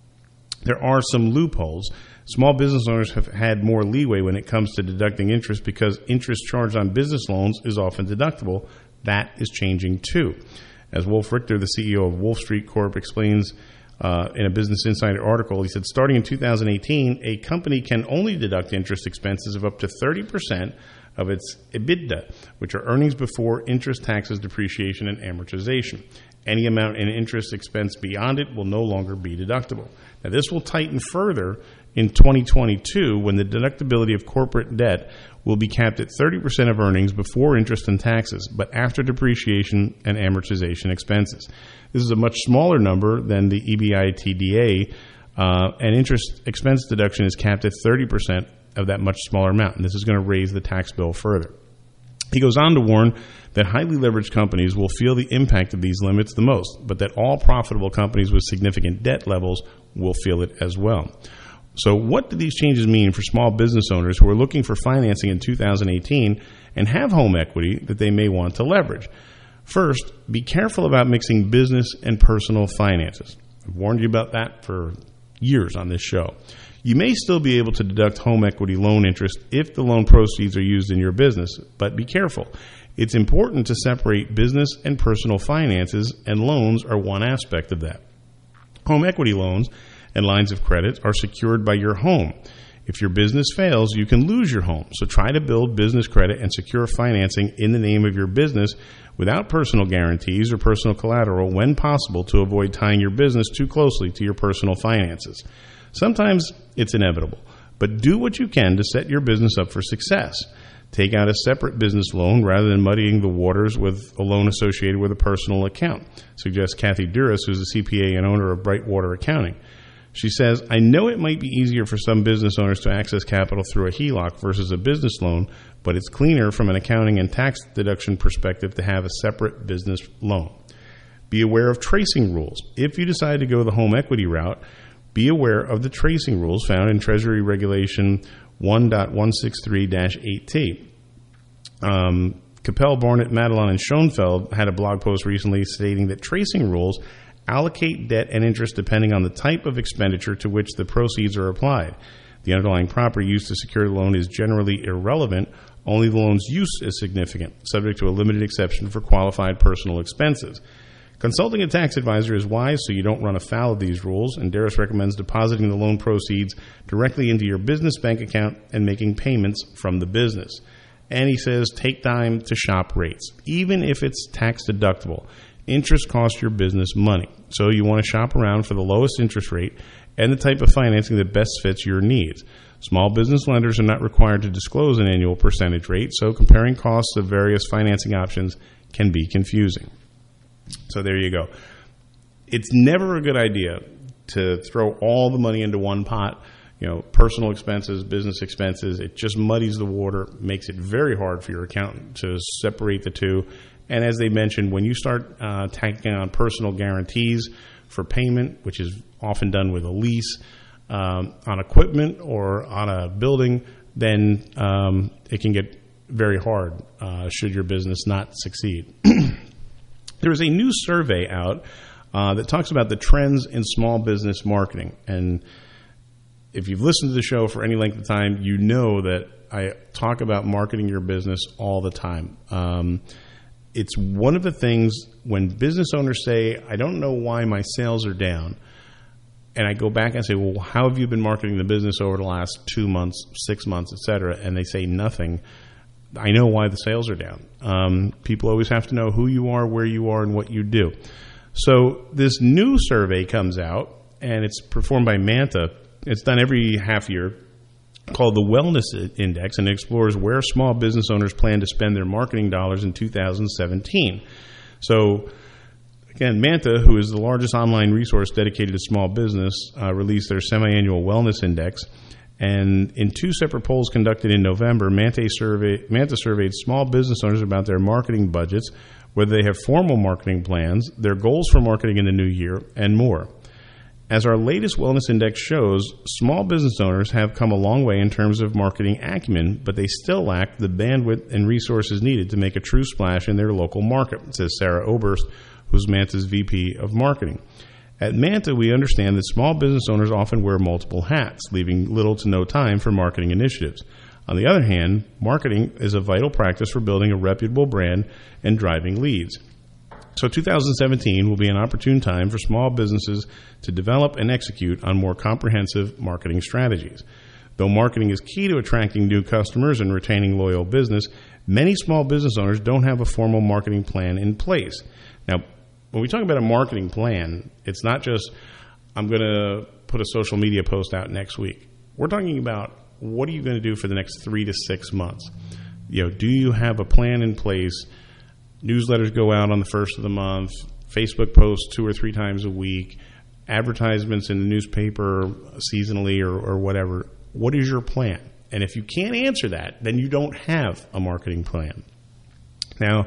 There are some loopholes. Small business owners have had more leeway when it comes to deducting interest because interest charged on business loans is often deductible. That is changing too. As Wolf Richter, the C E O of Wolf Street Corp, explains uh, in a Business Insider article, he said, starting in two thousand eighteen, a company can only deduct interest expenses of up to thirty percent of its EBITDA, which are earnings before interest, taxes, depreciation, and amortization. Any amount in interest expense beyond it will no longer be deductible. Now, this will tighten further in twenty twenty-two when the deductibility of corporate debt will be capped at thirty percent of earnings before interest and taxes, but after depreciation and amortization expenses. This is a much smaller number than the E B I T D A, uh, and interest expense deduction is capped at thirty percent of that much smaller amount, and this is going to raise the tax bill further. He goes on to warn that highly leveraged companies will feel the impact of these limits the most, but that all profitable companies with significant debt levels will feel it as well. So what do these changes mean for small business owners who are looking for financing in two thousand eighteen and have home equity that they may want to leverage? First, be careful about mixing business and personal finances. I've warned you about that for years on this show. You may still be able to deduct home equity loan interest if the loan proceeds are used in your business, but be careful. It's important to separate business and personal finances, and loans are one aspect of that. Home equity loans and lines of credit are secured by your home. If your business fails, you can lose your home. So try to build business credit and secure financing in the name of your business without personal guarantees or personal collateral when possible to avoid tying your business too closely to your personal finances. Sometimes it's inevitable, but do what you can to set your business up for success. Take out a separate business loan rather than muddying the waters with a loan associated with a personal account, suggests Kathy Duras, who's a C P A and owner of Brightwater Accounting. She says, I know it might be easier for some business owners to access capital through a H E L O C versus a business loan, but it's cleaner from an accounting and tax deduction perspective to have a separate business loan. Be aware of tracing rules. If you decide to go the home equity route, be aware of the tracing rules found in Treasury Regulation one point one six three dash eight T. Um, Capel, Barnett, Madelon, and Schoenfeld had a blog post recently stating that tracing rules allocate debt and interest depending on the type of expenditure to which the proceeds are applied. The underlying property used to secure the loan is generally irrelevant. Only the loan's use is significant, subject to a limited exception for qualified personal expenses. Consulting a tax advisor is wise so you don't run afoul of these rules, and Darris recommends depositing the loan proceeds directly into your business bank account and making payments from the business. And he says take time to shop rates. Even if it's tax deductible, interest costs your business money. So you want to shop around for the lowest interest rate and the type of financing that best fits your needs. Small business lenders are not required to disclose an annual percentage rate, so comparing costs of various financing options can be confusing. So there you go. It's never a good idea to throw all the money into one pot, you know, personal expenses, business expenses. It just muddies the water, makes it very hard for your accountant to separate the two. And as they mentioned, when you start uh, tacking on personal guarantees for payment, which is often done with a lease, um, on equipment or on a building, then um, it can get very hard uh, should your business not succeed. There is a new survey out uh, that talks about the trends in small business marketing. And if you've listened to the show for any length of time, you know that I talk about marketing your business all the time. Um, it's one of the things when business owners say, I don't know why my sales are down, and I go back and say, well, how have you been marketing the business over the last two months, six months, et cetera? And they say nothing. I know why the sales are down. Um, people always have to know who you are, where you are, and what you do. So this new survey comes out, and it's performed by Manta. It's done every half year, called the Wellness Index, and it explores where small business owners plan to spend their marketing dollars in two thousand seventeen. So, again, Manta, who is the largest online resource dedicated to small business, uh, released their semi-annual Wellness Index. And in two separate polls conducted in November, Manta, survey, Manta surveyed small business owners about their marketing budgets, whether they have formal marketing plans, their goals for marketing in the new year, and more. As our latest Wellness Index shows, small business owners have come a long way in terms of marketing acumen, but they still lack the bandwidth and resources needed to make a true splash in their local market, says Sarah Oberst, who's Manta's V P of Marketing. At Manta, we understand that small business owners often wear multiple hats, leaving little to no time for marketing initiatives. On the other hand, marketing is a vital practice for building a reputable brand and driving leads. So two thousand seventeen will be an opportune time for small businesses to develop and execute on more comprehensive marketing strategies. Though marketing is key to attracting new customers and retaining loyal business, many small business owners don't have a formal marketing plan in place. Now, when we talk about a marketing plan, it's not just, I'm going to put a social media post out next week. We're talking about, what are you going to do for the next three to six months? You know, do you have a plan in place? Newsletters go out on the first of the month, Facebook posts two or three times a week, advertisements in the newspaper seasonally or, or whatever. What is your plan? And if you can't answer that, then you don't have a marketing plan. Now,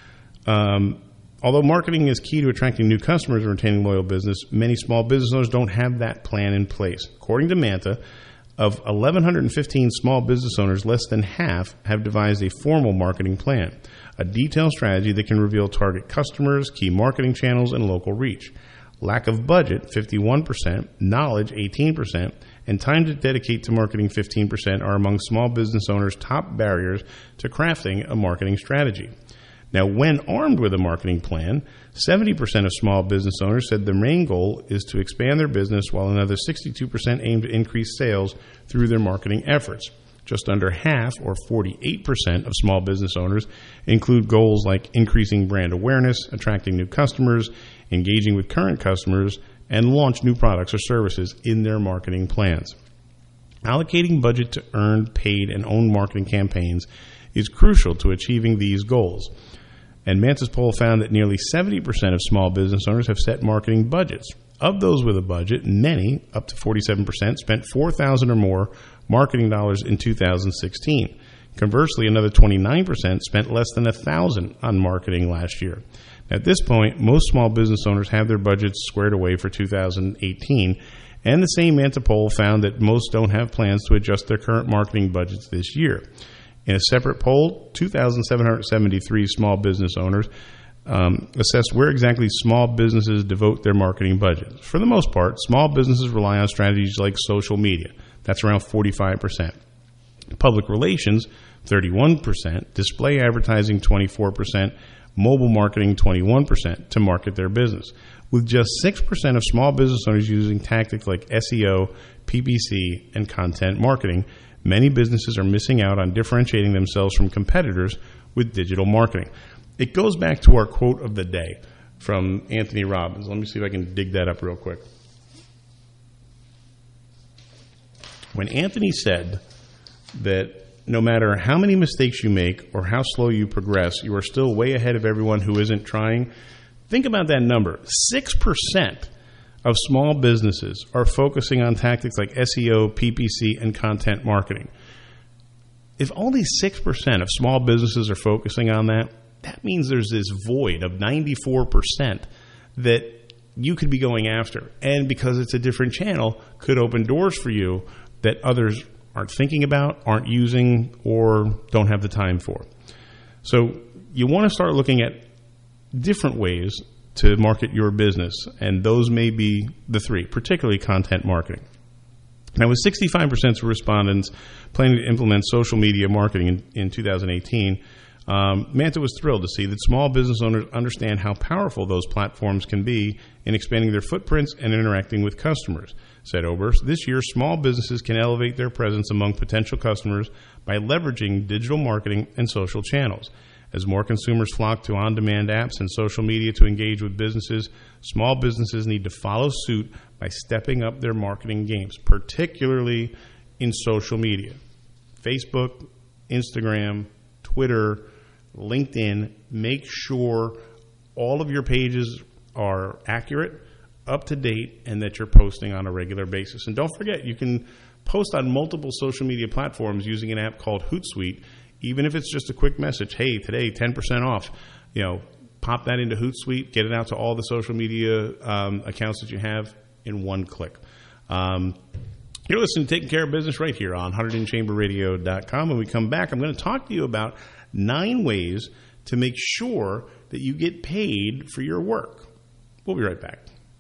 um, although marketing is key to attracting new customers and retaining loyal business, many small business owners don't have that plan in place. According to Manta, of one thousand one hundred fifteen small business owners, less than half have devised a formal marketing plan, a detailed strategy that can reveal target customers, key marketing channels, and local reach. Lack of budget, fifty-one percent, knowledge, eighteen percent, and time to dedicate to marketing, fifteen percent, are among small business owners' top barriers to crafting a marketing strategy. Now, when armed with a marketing plan, seventy percent of small business owners said their main goal is to expand their business, while another sixty-two percent aim to increase sales through their marketing efforts. Just under half, or forty-eight percent, of small business owners include goals like increasing brand awareness, attracting new customers, engaging with current customers, and launch new products or services in their marketing plans. Allocating budget to earned, paid, and owned marketing campaigns is crucial to achieving these goals. And Manta's poll found that nearly seventy percent of small business owners have set marketing budgets. Of those with a budget, many, up to forty-seven percent, spent four thousand dollars or more marketing dollars in two thousand sixteen. Conversely, another twenty-nine percent spent less than one thousand dollars on marketing last year. At this point, most small business owners have their budgets squared away for two thousand eighteen, and the same Manta poll found that most don't have plans to adjust their current marketing budgets this year. In a separate poll, two thousand seven hundred seventy-three small business owners um, assessed where exactly small businesses devote their marketing budgets. For the most part, small businesses rely on strategies like social media. That's around forty-five percent. Public relations, thirty-one percent. Display advertising, twenty-four percent. Mobile marketing, twenty-one percent, to market their business. With just six percent of small business owners using tactics like S E O, P P C, and content marketing, many businesses are missing out on differentiating themselves from competitors with digital marketing. It goes back to our quote of the day from Anthony Robbins. Let me see if I can dig that up real quick. When Anthony said that no matter how many mistakes you make or how slow you progress, you are still way ahead of everyone who isn't trying, think about that number. six percent of small businesses are focusing on tactics like S E O, P P C, and content marketing. If only six percent of small businesses are focusing on that, that means there's this void of ninety-four percent that you could be going after. And because it's a different channel, could open doors for you that others aren't thinking about, aren't using, or don't have the time for. So you want to start looking at different ways to market your business, and those may be the three, particularly content marketing. Now, with sixty-five percent of respondents planning to implement social media marketing in, in two thousand eighteen, Um, Manta was thrilled to see that small business owners understand how powerful those platforms can be in expanding their footprints and interacting with customers. Said Oberst, this year small businesses can elevate their presence among potential customers by leveraging digital marketing and social channels. As more consumers flock to on-demand apps and social media to engage with businesses, small businesses need to follow suit by stepping up their marketing games, particularly in social media. Facebook, Instagram, Twitter, LinkedIn. Make sure all of your pages are accurate, up to date, and that you're posting on a regular basis. And don't forget, you can post on multiple social media platforms using an app called Hootsuite. Even if it's just a quick message, hey, today ten percent off, you know, pop that into Hootsuite, get it out to all the social media um, accounts that you have in one click. Um, you're listening to Taking Care of Business right here on Hunterdon Chamber Radio dot com. When we come back, I'm going to talk to you about nine ways to make sure that you get paid for your work. We'll be right back.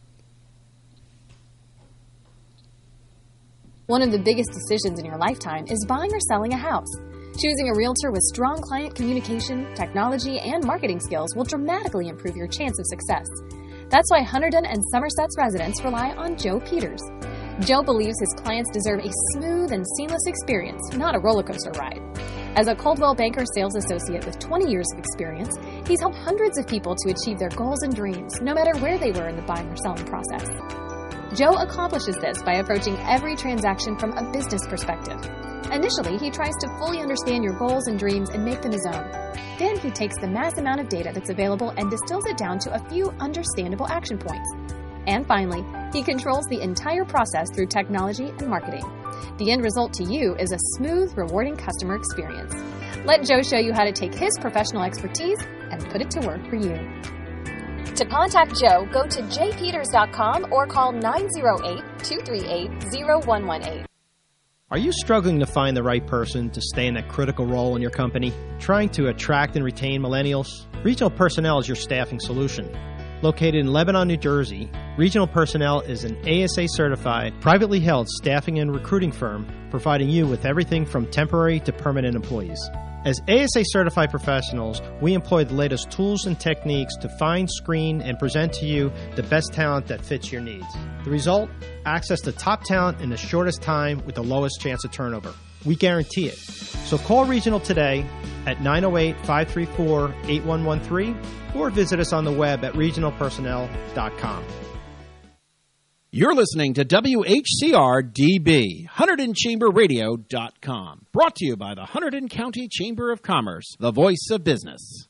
One of the biggest decisions in your lifetime is buying or selling a house. Choosing a realtor with strong client communication, technology, and marketing skills will dramatically improve your chance of success. That's why Hunterdon and Somerset's residents rely on Joe Peters. Joe believes his clients deserve a smooth and seamless experience, not a roller coaster ride. As a Coldwell Banker sales associate with twenty years of experience, he's helped hundreds of people to achieve their goals and dreams, no matter where they were in the buying or selling process. Joe accomplishes this by approaching every transaction from a business perspective. Initially, he tries to fully understand your goals and dreams and make them his own. Then he takes the mass amount of data that's available and distills it down to a few understandable action points. And finally, he controls the entire process through technology and marketing. The end result to you is a smooth, rewarding customer experience. Let Joe show you how to take his professional expertise and put it to work for you. To contact Joe, go to j peters dot com or call nine oh eight, two three eight, oh one one eight. Are you struggling to find the right person to stay in that critical role in your company? Trying to attract and retain millennials? Regional Personnel is your staffing solution. Located in Lebanon, New Jersey, Regional Personnel is an A S A-certified, privately held staffing and recruiting firm providing you with everything from temporary to permanent employees. As A S A-certified professionals, we employ the latest tools and techniques to find, screen, and present to you the best talent that fits your needs. The result? Access to top talent in the shortest time with the lowest chance of turnover. We guarantee it. So call Regional today at nine oh eight, five three four, eight one one three or visit us on the web at regional personnel dot com. You're listening to W H C R D B, Hunterdon Chamber Radio dot com. Brought to you by the Hunterdon County Chamber of Commerce, the voice of business.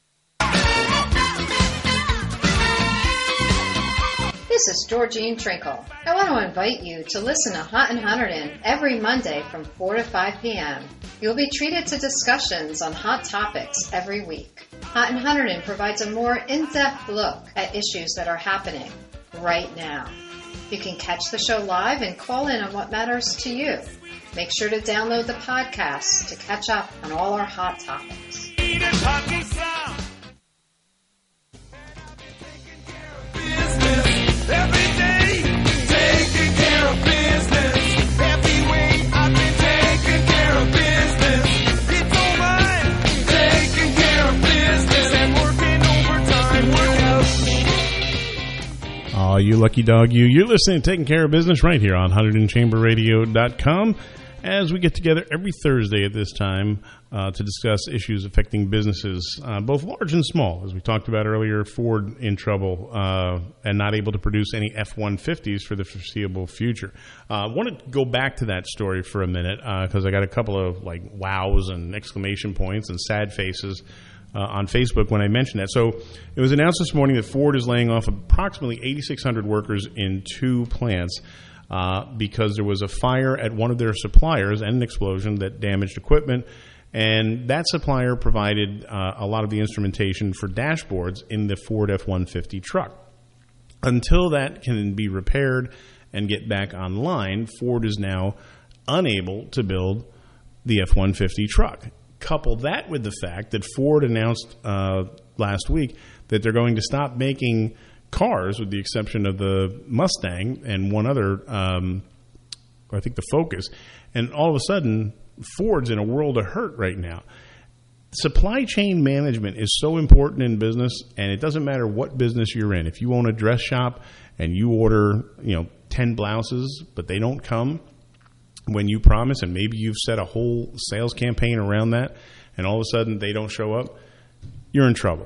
This is Georgine Trinkle. I want to invite you to listen to Hunt and Hunterdon every Monday from four to five p.m. You'll be treated to discussions on hot topics every week. Hunt and Hunterdon provides a more in-depth look at issues that are happening right now. You can catch the show live and call in on what matters to you. Make sure to download the podcast to catch up on all our hot topics. Every day, taking care of business. Every way I've been taking care of business. It's all mine. Taking care of business and working overtime. Work out. Aw, you lucky dog, you. You're listening to Taking Care of Business right here on Hunterdon Chamber Radio dot com. As we get together every Thursday at this time uh, to discuss issues affecting businesses, uh, both large and small. As we talked about earlier, Ford in trouble uh, and not able to produce any F one fifties for the foreseeable future. I uh, want to go back to that story for a minute because uh, I got a couple of like wows and exclamation points and sad faces uh, on Facebook when I mentioned that. So it was announced this morning that Ford is laying off approximately eighty-six hundred workers in two plants. Uh, because there was a fire at one of their suppliers and an explosion that damaged equipment. And that supplier provided uh, a lot of the instrumentation for dashboards in the Ford F one fifty truck. Until that can be repaired and get back online, Ford is now unable to build the F one fifty truck. Couple that with the fact that Ford announced uh, last week that they're going to stop making cars, with the exception of the Mustang and one other, um, I think the Focus. And all of a sudden, Ford's in a world of hurt right now. supply chain management is so important in business, and it doesn't matter what business you're in. If you own a dress shop and you order, you know, ten blouses, but they don't come when you promise, and maybe you've set a whole sales campaign around that, and all of a sudden they don't show up, you're in trouble.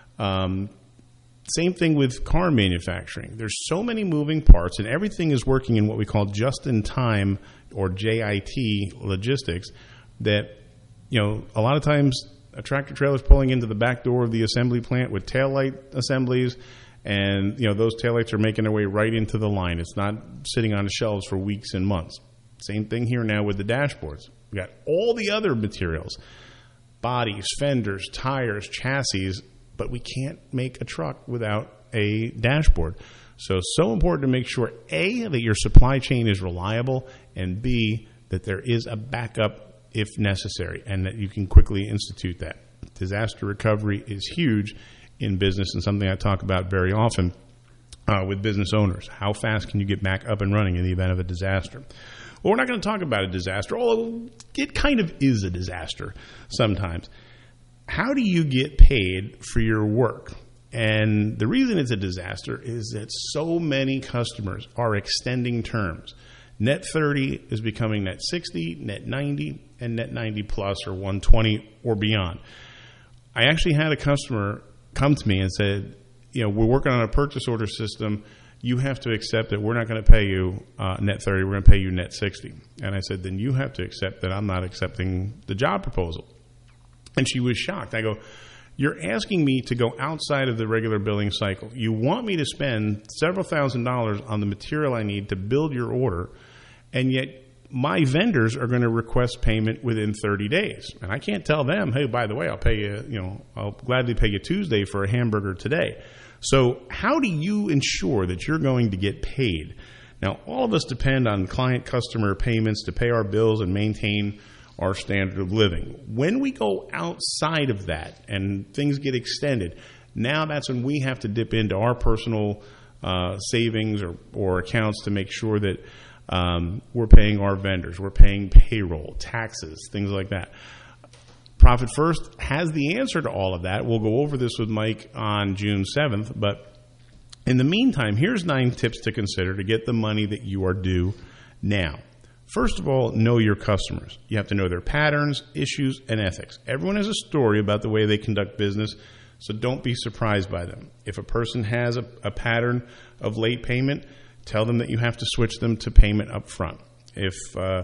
Um, same thing with car manufacturing. There's so many moving parts, and everything is working in what we call just-in-time or J I T logistics that, you know, a lot of times a tractor trailer is pulling into the back door of the assembly plant with taillight assemblies, and, you know, those taillights are making their way right into the line. It's not sitting on the shelves for weeks and months. Same thing here now with the dashboards. We got all the other materials, bodies, fenders, tires, chassis, but we can't make a truck without a dashboard. So it's so important to make sure, A, that your supply chain is reliable, and B, that there is a backup if necessary, and that you can quickly institute that. Disaster recovery is huge in business, and something I talk about very often uh, with business owners. How fast can you get back up and running in the event of a disaster? Well, we're not going to talk about a disaster, although it kind of is a disaster sometimes. How do you get paid for your work? And the reason it's a disaster is that so many customers are extending terms. Net thirty is becoming net sixty, net ninety, and net ninety plus or one twenty or beyond. I actually had a customer come to me and said, you know, we're working on a purchase order system. You have to accept that we're not going to pay you uh, net thirty, we're going to pay you net sixty. And I said, then you have to accept that I'm not accepting the job proposal. And she was shocked. I go, you're asking me to go outside of the regular billing cycle. You want me to spend several thousand dollars on the material I need to build your order, and yet my vendors are going to request payment within thirty days. And I can't tell them, hey, by the way, I'll pay you, you know, I'll gladly pay you Tuesday for a hamburger today. So how do you ensure that you're going to get paid? Now, all of us depend on client-customer payments to pay our bills and maintain our standard of living. When we go outside of that and things get extended, now that's when we have to dip into our personal uh, savings or, or accounts to make sure that um, we're paying our vendors, we're paying payroll, taxes, things like that. Profit First has the answer to all of that. We'll go over this with Mike on June seventh, but in the meantime, here's nine tips to consider to get the money that you are due now. First of all, know your customers. You have to know their patterns, issues, and ethics. Everyone has a story about the way they conduct business, so don't be surprised by them. If a person has a, a pattern of late payment, tell them that you have to switch them to payment up front. If uh,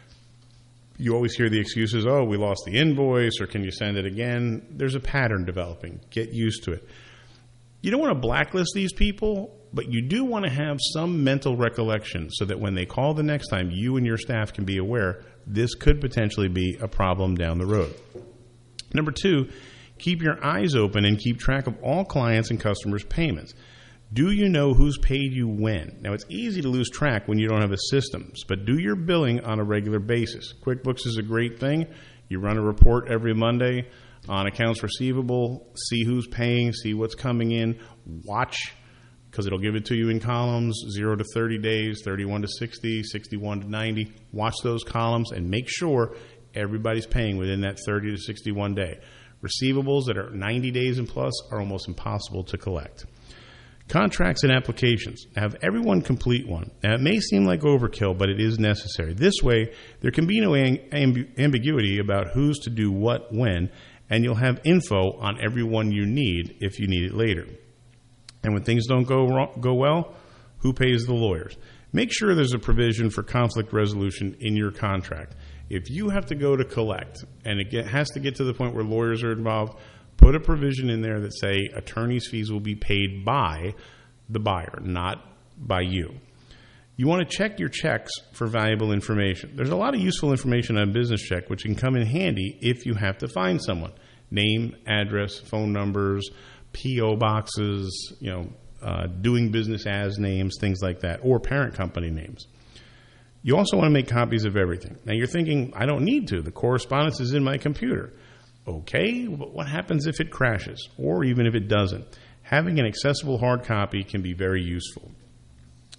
you always hear the excuses, oh, we lost the invoice, or can you send it again? There's a pattern developing. Get used to it. You don't want to blacklist these people, but you do want to have some mental recollection so that when they call the next time, you and your staff can be aware this could potentially be a problem down the road. Number two, keep your eyes open and keep track of all clients' and customers' payments. Do you know who's paid you when? Now, it's easy to lose track when you don't have a system, but do your billing on a regular basis. QuickBooks is a great thing. You run a report every Monday on accounts receivable, see who's paying, see what's coming in, watch, because it'll give it to you in columns, zero to thirty days, thirty-one to sixty, sixty-one to ninety. Watch those columns and make sure everybody's paying within that thirty to sixty-one day. Receivables that are ninety days and plus are almost impossible to collect. Contracts and applications. Have everyone complete one. Now, it may seem like overkill, but it is necessary. This way, there can be no amb- ambiguity about who's to do what when, and you'll have info on everyone you need if you need it later. And when things don't go wrong, go well, who pays the lawyers? Make sure there's a provision for conflict resolution in your contract. If you have to go to collect, and it get, has to get to the point where lawyers are involved, put a provision in there that say attorney's fees will be paid by the buyer, not by you. You want to check your checks for valuable information. There's a lot of useful information on Business Check, which can come in handy if you have to find someone. Name, address, phone numbers, P O boxes, you know, uh, doing business as names, things like that, or parent company names. You also want to make copies of everything. Now, you're thinking, I don't need to. The correspondence is in my computer. Okay, but what happens if it crashes, or even if it doesn't? Having an accessible hard copy can be very useful.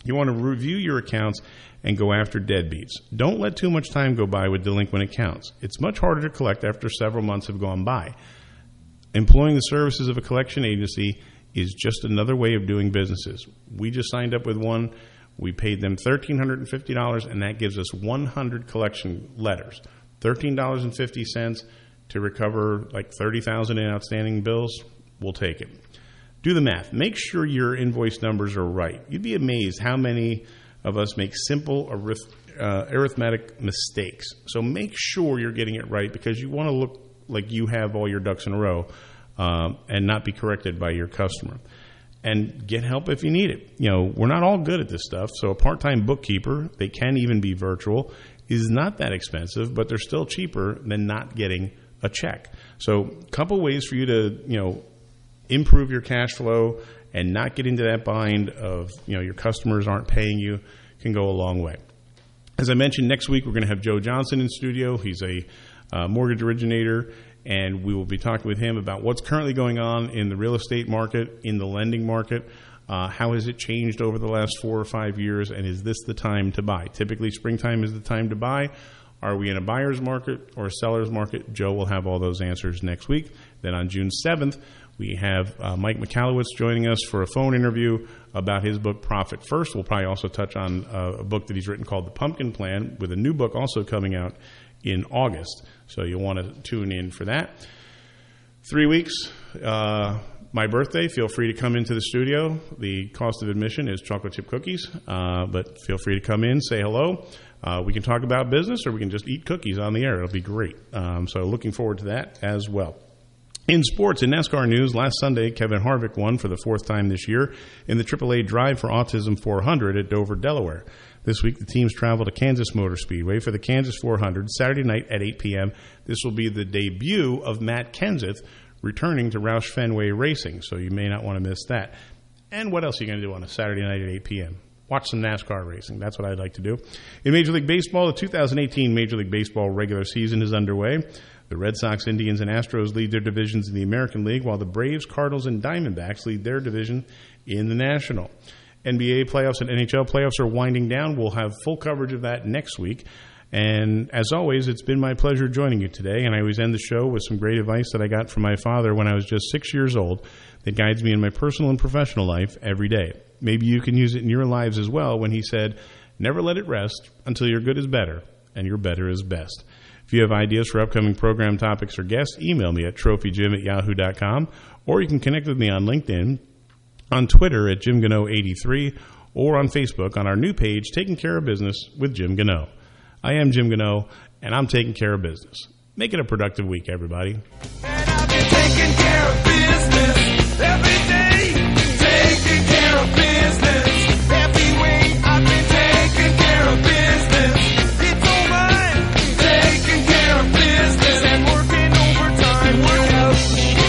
You want to review your accounts and go after deadbeats. Don't let too much time go by with delinquent accounts. It's much harder to collect after several months have gone by. Employing the services of a collection agency is just another way of doing businesses. We just signed up with one. We paid them one thousand three hundred fifty dollars, and that gives us one hundred collection letters. thirteen dollars and fifty cents to recover like thirty thousand dollars in outstanding bills. We'll take it. Do the math. Make sure your invoice numbers are right. You'd be amazed how many of us make simple arith- uh, arithmetic mistakes. So make sure you're getting it right, because you want to look like you have all your ducks in a row um, and not be corrected by your customer. And get help if you need it. You know, we're not all good at this stuff, so a part-time bookkeeper, they can even be virtual, is not that expensive, but they're still cheaper than not getting a check. So a couple ways for you to, you know, improve your cash flow and not get into that bind of, you know, your customers aren't paying you, can go a long way. As I mentioned, next week we're going to have Joe Johnson in studio. He's a uh, mortgage originator, and we will be talking with him about what's currently going on in the real estate market, in the lending market. Uh, how has it changed over the last four or five years, and is this the time to buy? Typically, springtime is the time to buy. Are we in a buyer's market or a seller's market? Joe will have all those answers next week. Then on June seventh, we have uh, Mike Michalowicz joining us for a phone interview about his book, Profit First. We'll probably also touch on uh, a book that he's written called The Pumpkin Plan, with a new book also coming out in August. So you'll want to tune in for that. Three weeks, uh, my birthday. Feel free to come into the studio. The cost of admission is chocolate chip cookies, uh, but feel free to come in, say hello. Uh, we can talk about business, or we can just eat cookies on the air. It'll be great. Um, so looking forward to that as well. In sports, in NASCAR news, last Sunday, Kevin Harvick won for the fourth time this year in the triple A Drive for Autism four hundred at Dover, Delaware. This week, the teams travel to Kansas Motor Speedway for the Kansas four hundred Saturday night at eight p.m. This will be the debut of Matt Kenseth returning to Roush Fenway Racing, so you may not want to miss that. And what else are you going to do on a Saturday night at eight p.m.? Watch some NASCAR racing. That's what I'd like to do. In Major League Baseball, the two thousand eighteen Major League Baseball regular season is underway. The Red Sox, Indians, and Astros lead their divisions in the American League, while the Braves, Cardinals, and Diamondbacks lead their division in the National. N B A playoffs and N H L playoffs are winding down. We'll have full coverage of that next week. And as always, it's been my pleasure joining you today. And I always end the show with some great advice that I got from my father when I was just six years old that guides me in my personal and professional life every day. Maybe you can use it in your lives as well, when he said, never let it rest until your good is better and your better is best. If you have ideas for upcoming program topics or guests, email me at trophy jim at yahoo dot com, or you can connect with me on LinkedIn, on Twitter at Jim Gano eighty-three, or on Facebook on our new page, Taking Care of Business with Jim Gano. I am Jim Gano, and I'm taking care of business. Make it a productive week, everybody. And I've been taking care of business every day. Taking care of business every way. I've been taking care of business. It's all mine. Taking care of business and working overtime. Work out.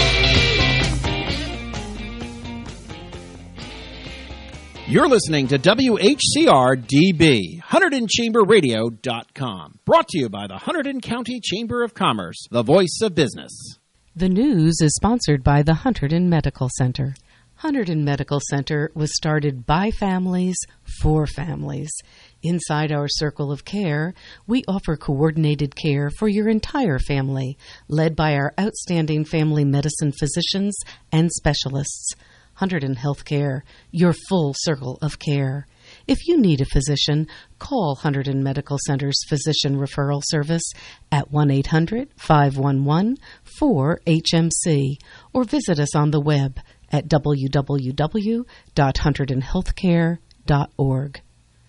You're listening to W H C R D B, Hunterdon Chamber Radio dot com. Brought to you by the Hunterdon County Chamber of Commerce, the voice of business. The news is sponsored by the Hunterdon Medical Center. Hunterdon Medical Center was started by families for families. Inside our circle of care, we offer coordinated care for your entire family, led by our outstanding family medicine physicians and specialists. Hunterdon Healthcare, your full circle of care. If you need a physician, call Hunterdon Medical Center's Physician Referral Service at one eight hundred five one one four H M C or visit us on the web at w w w dot hunterdon healthcare dot org.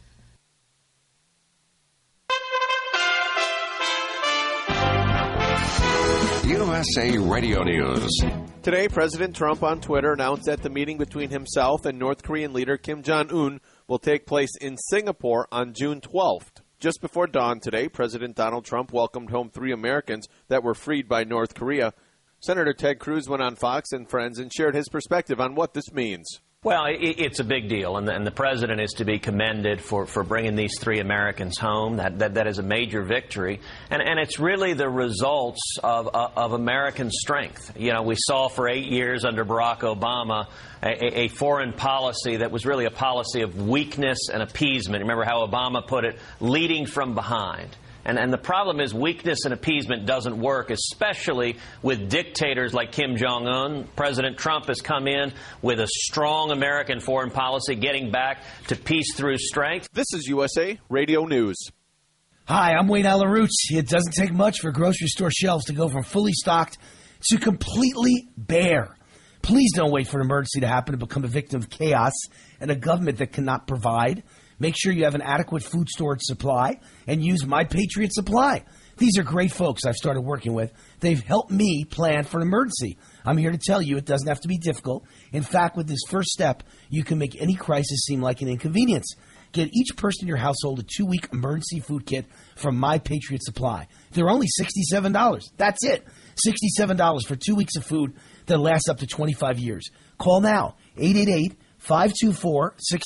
U S A Radio News. Today, President Trump on Twitter announced that the meeting between himself and North Korean leader Kim Jong-un will take place in Singapore on June twelfth. Just before dawn today, President Donald Trump welcomed home three Americans that were freed by North Korea. Senator Ted Cruz went on Fox and Friends and shared his perspective on what this means. Well, it, it's a big deal, and the, and the president is to be commended for, for bringing these three Americans home. That that, that is a major victory, and and it's really the results of of, of American strength. You know, we saw for eight years under Barack Obama a, a foreign policy that was really a policy of weakness and appeasement. Remember how Obama put it, leading from behind. And, and the problem is weakness and appeasement doesn't work, especially with dictators like Kim Jong-un. President Trump has come in with a strong American foreign policy, getting back to peace through strength. This is U S A Radio News. Hi, I'm Wayne Alarouche. It doesn't take much for grocery store shelves to go from fully stocked to completely bare. Please don't wait for an emergency to happen to become a victim of chaos and a government that cannot provide. Make sure you have an adequate food storage supply and use My Patriot Supply. These are great folks I've started working with. They've helped me plan for an emergency. I'm here to tell you it doesn't have to be difficult. In fact, with this first step, you can make any crisis seem like an inconvenience. Get each person in your household a two-week emergency food kit from My Patriot Supply. They're only sixty-seven dollars. That's it. sixty-seven dollars for two weeks of food that lasts up to twenty-five years. Call now, eight eight eight, five two four, six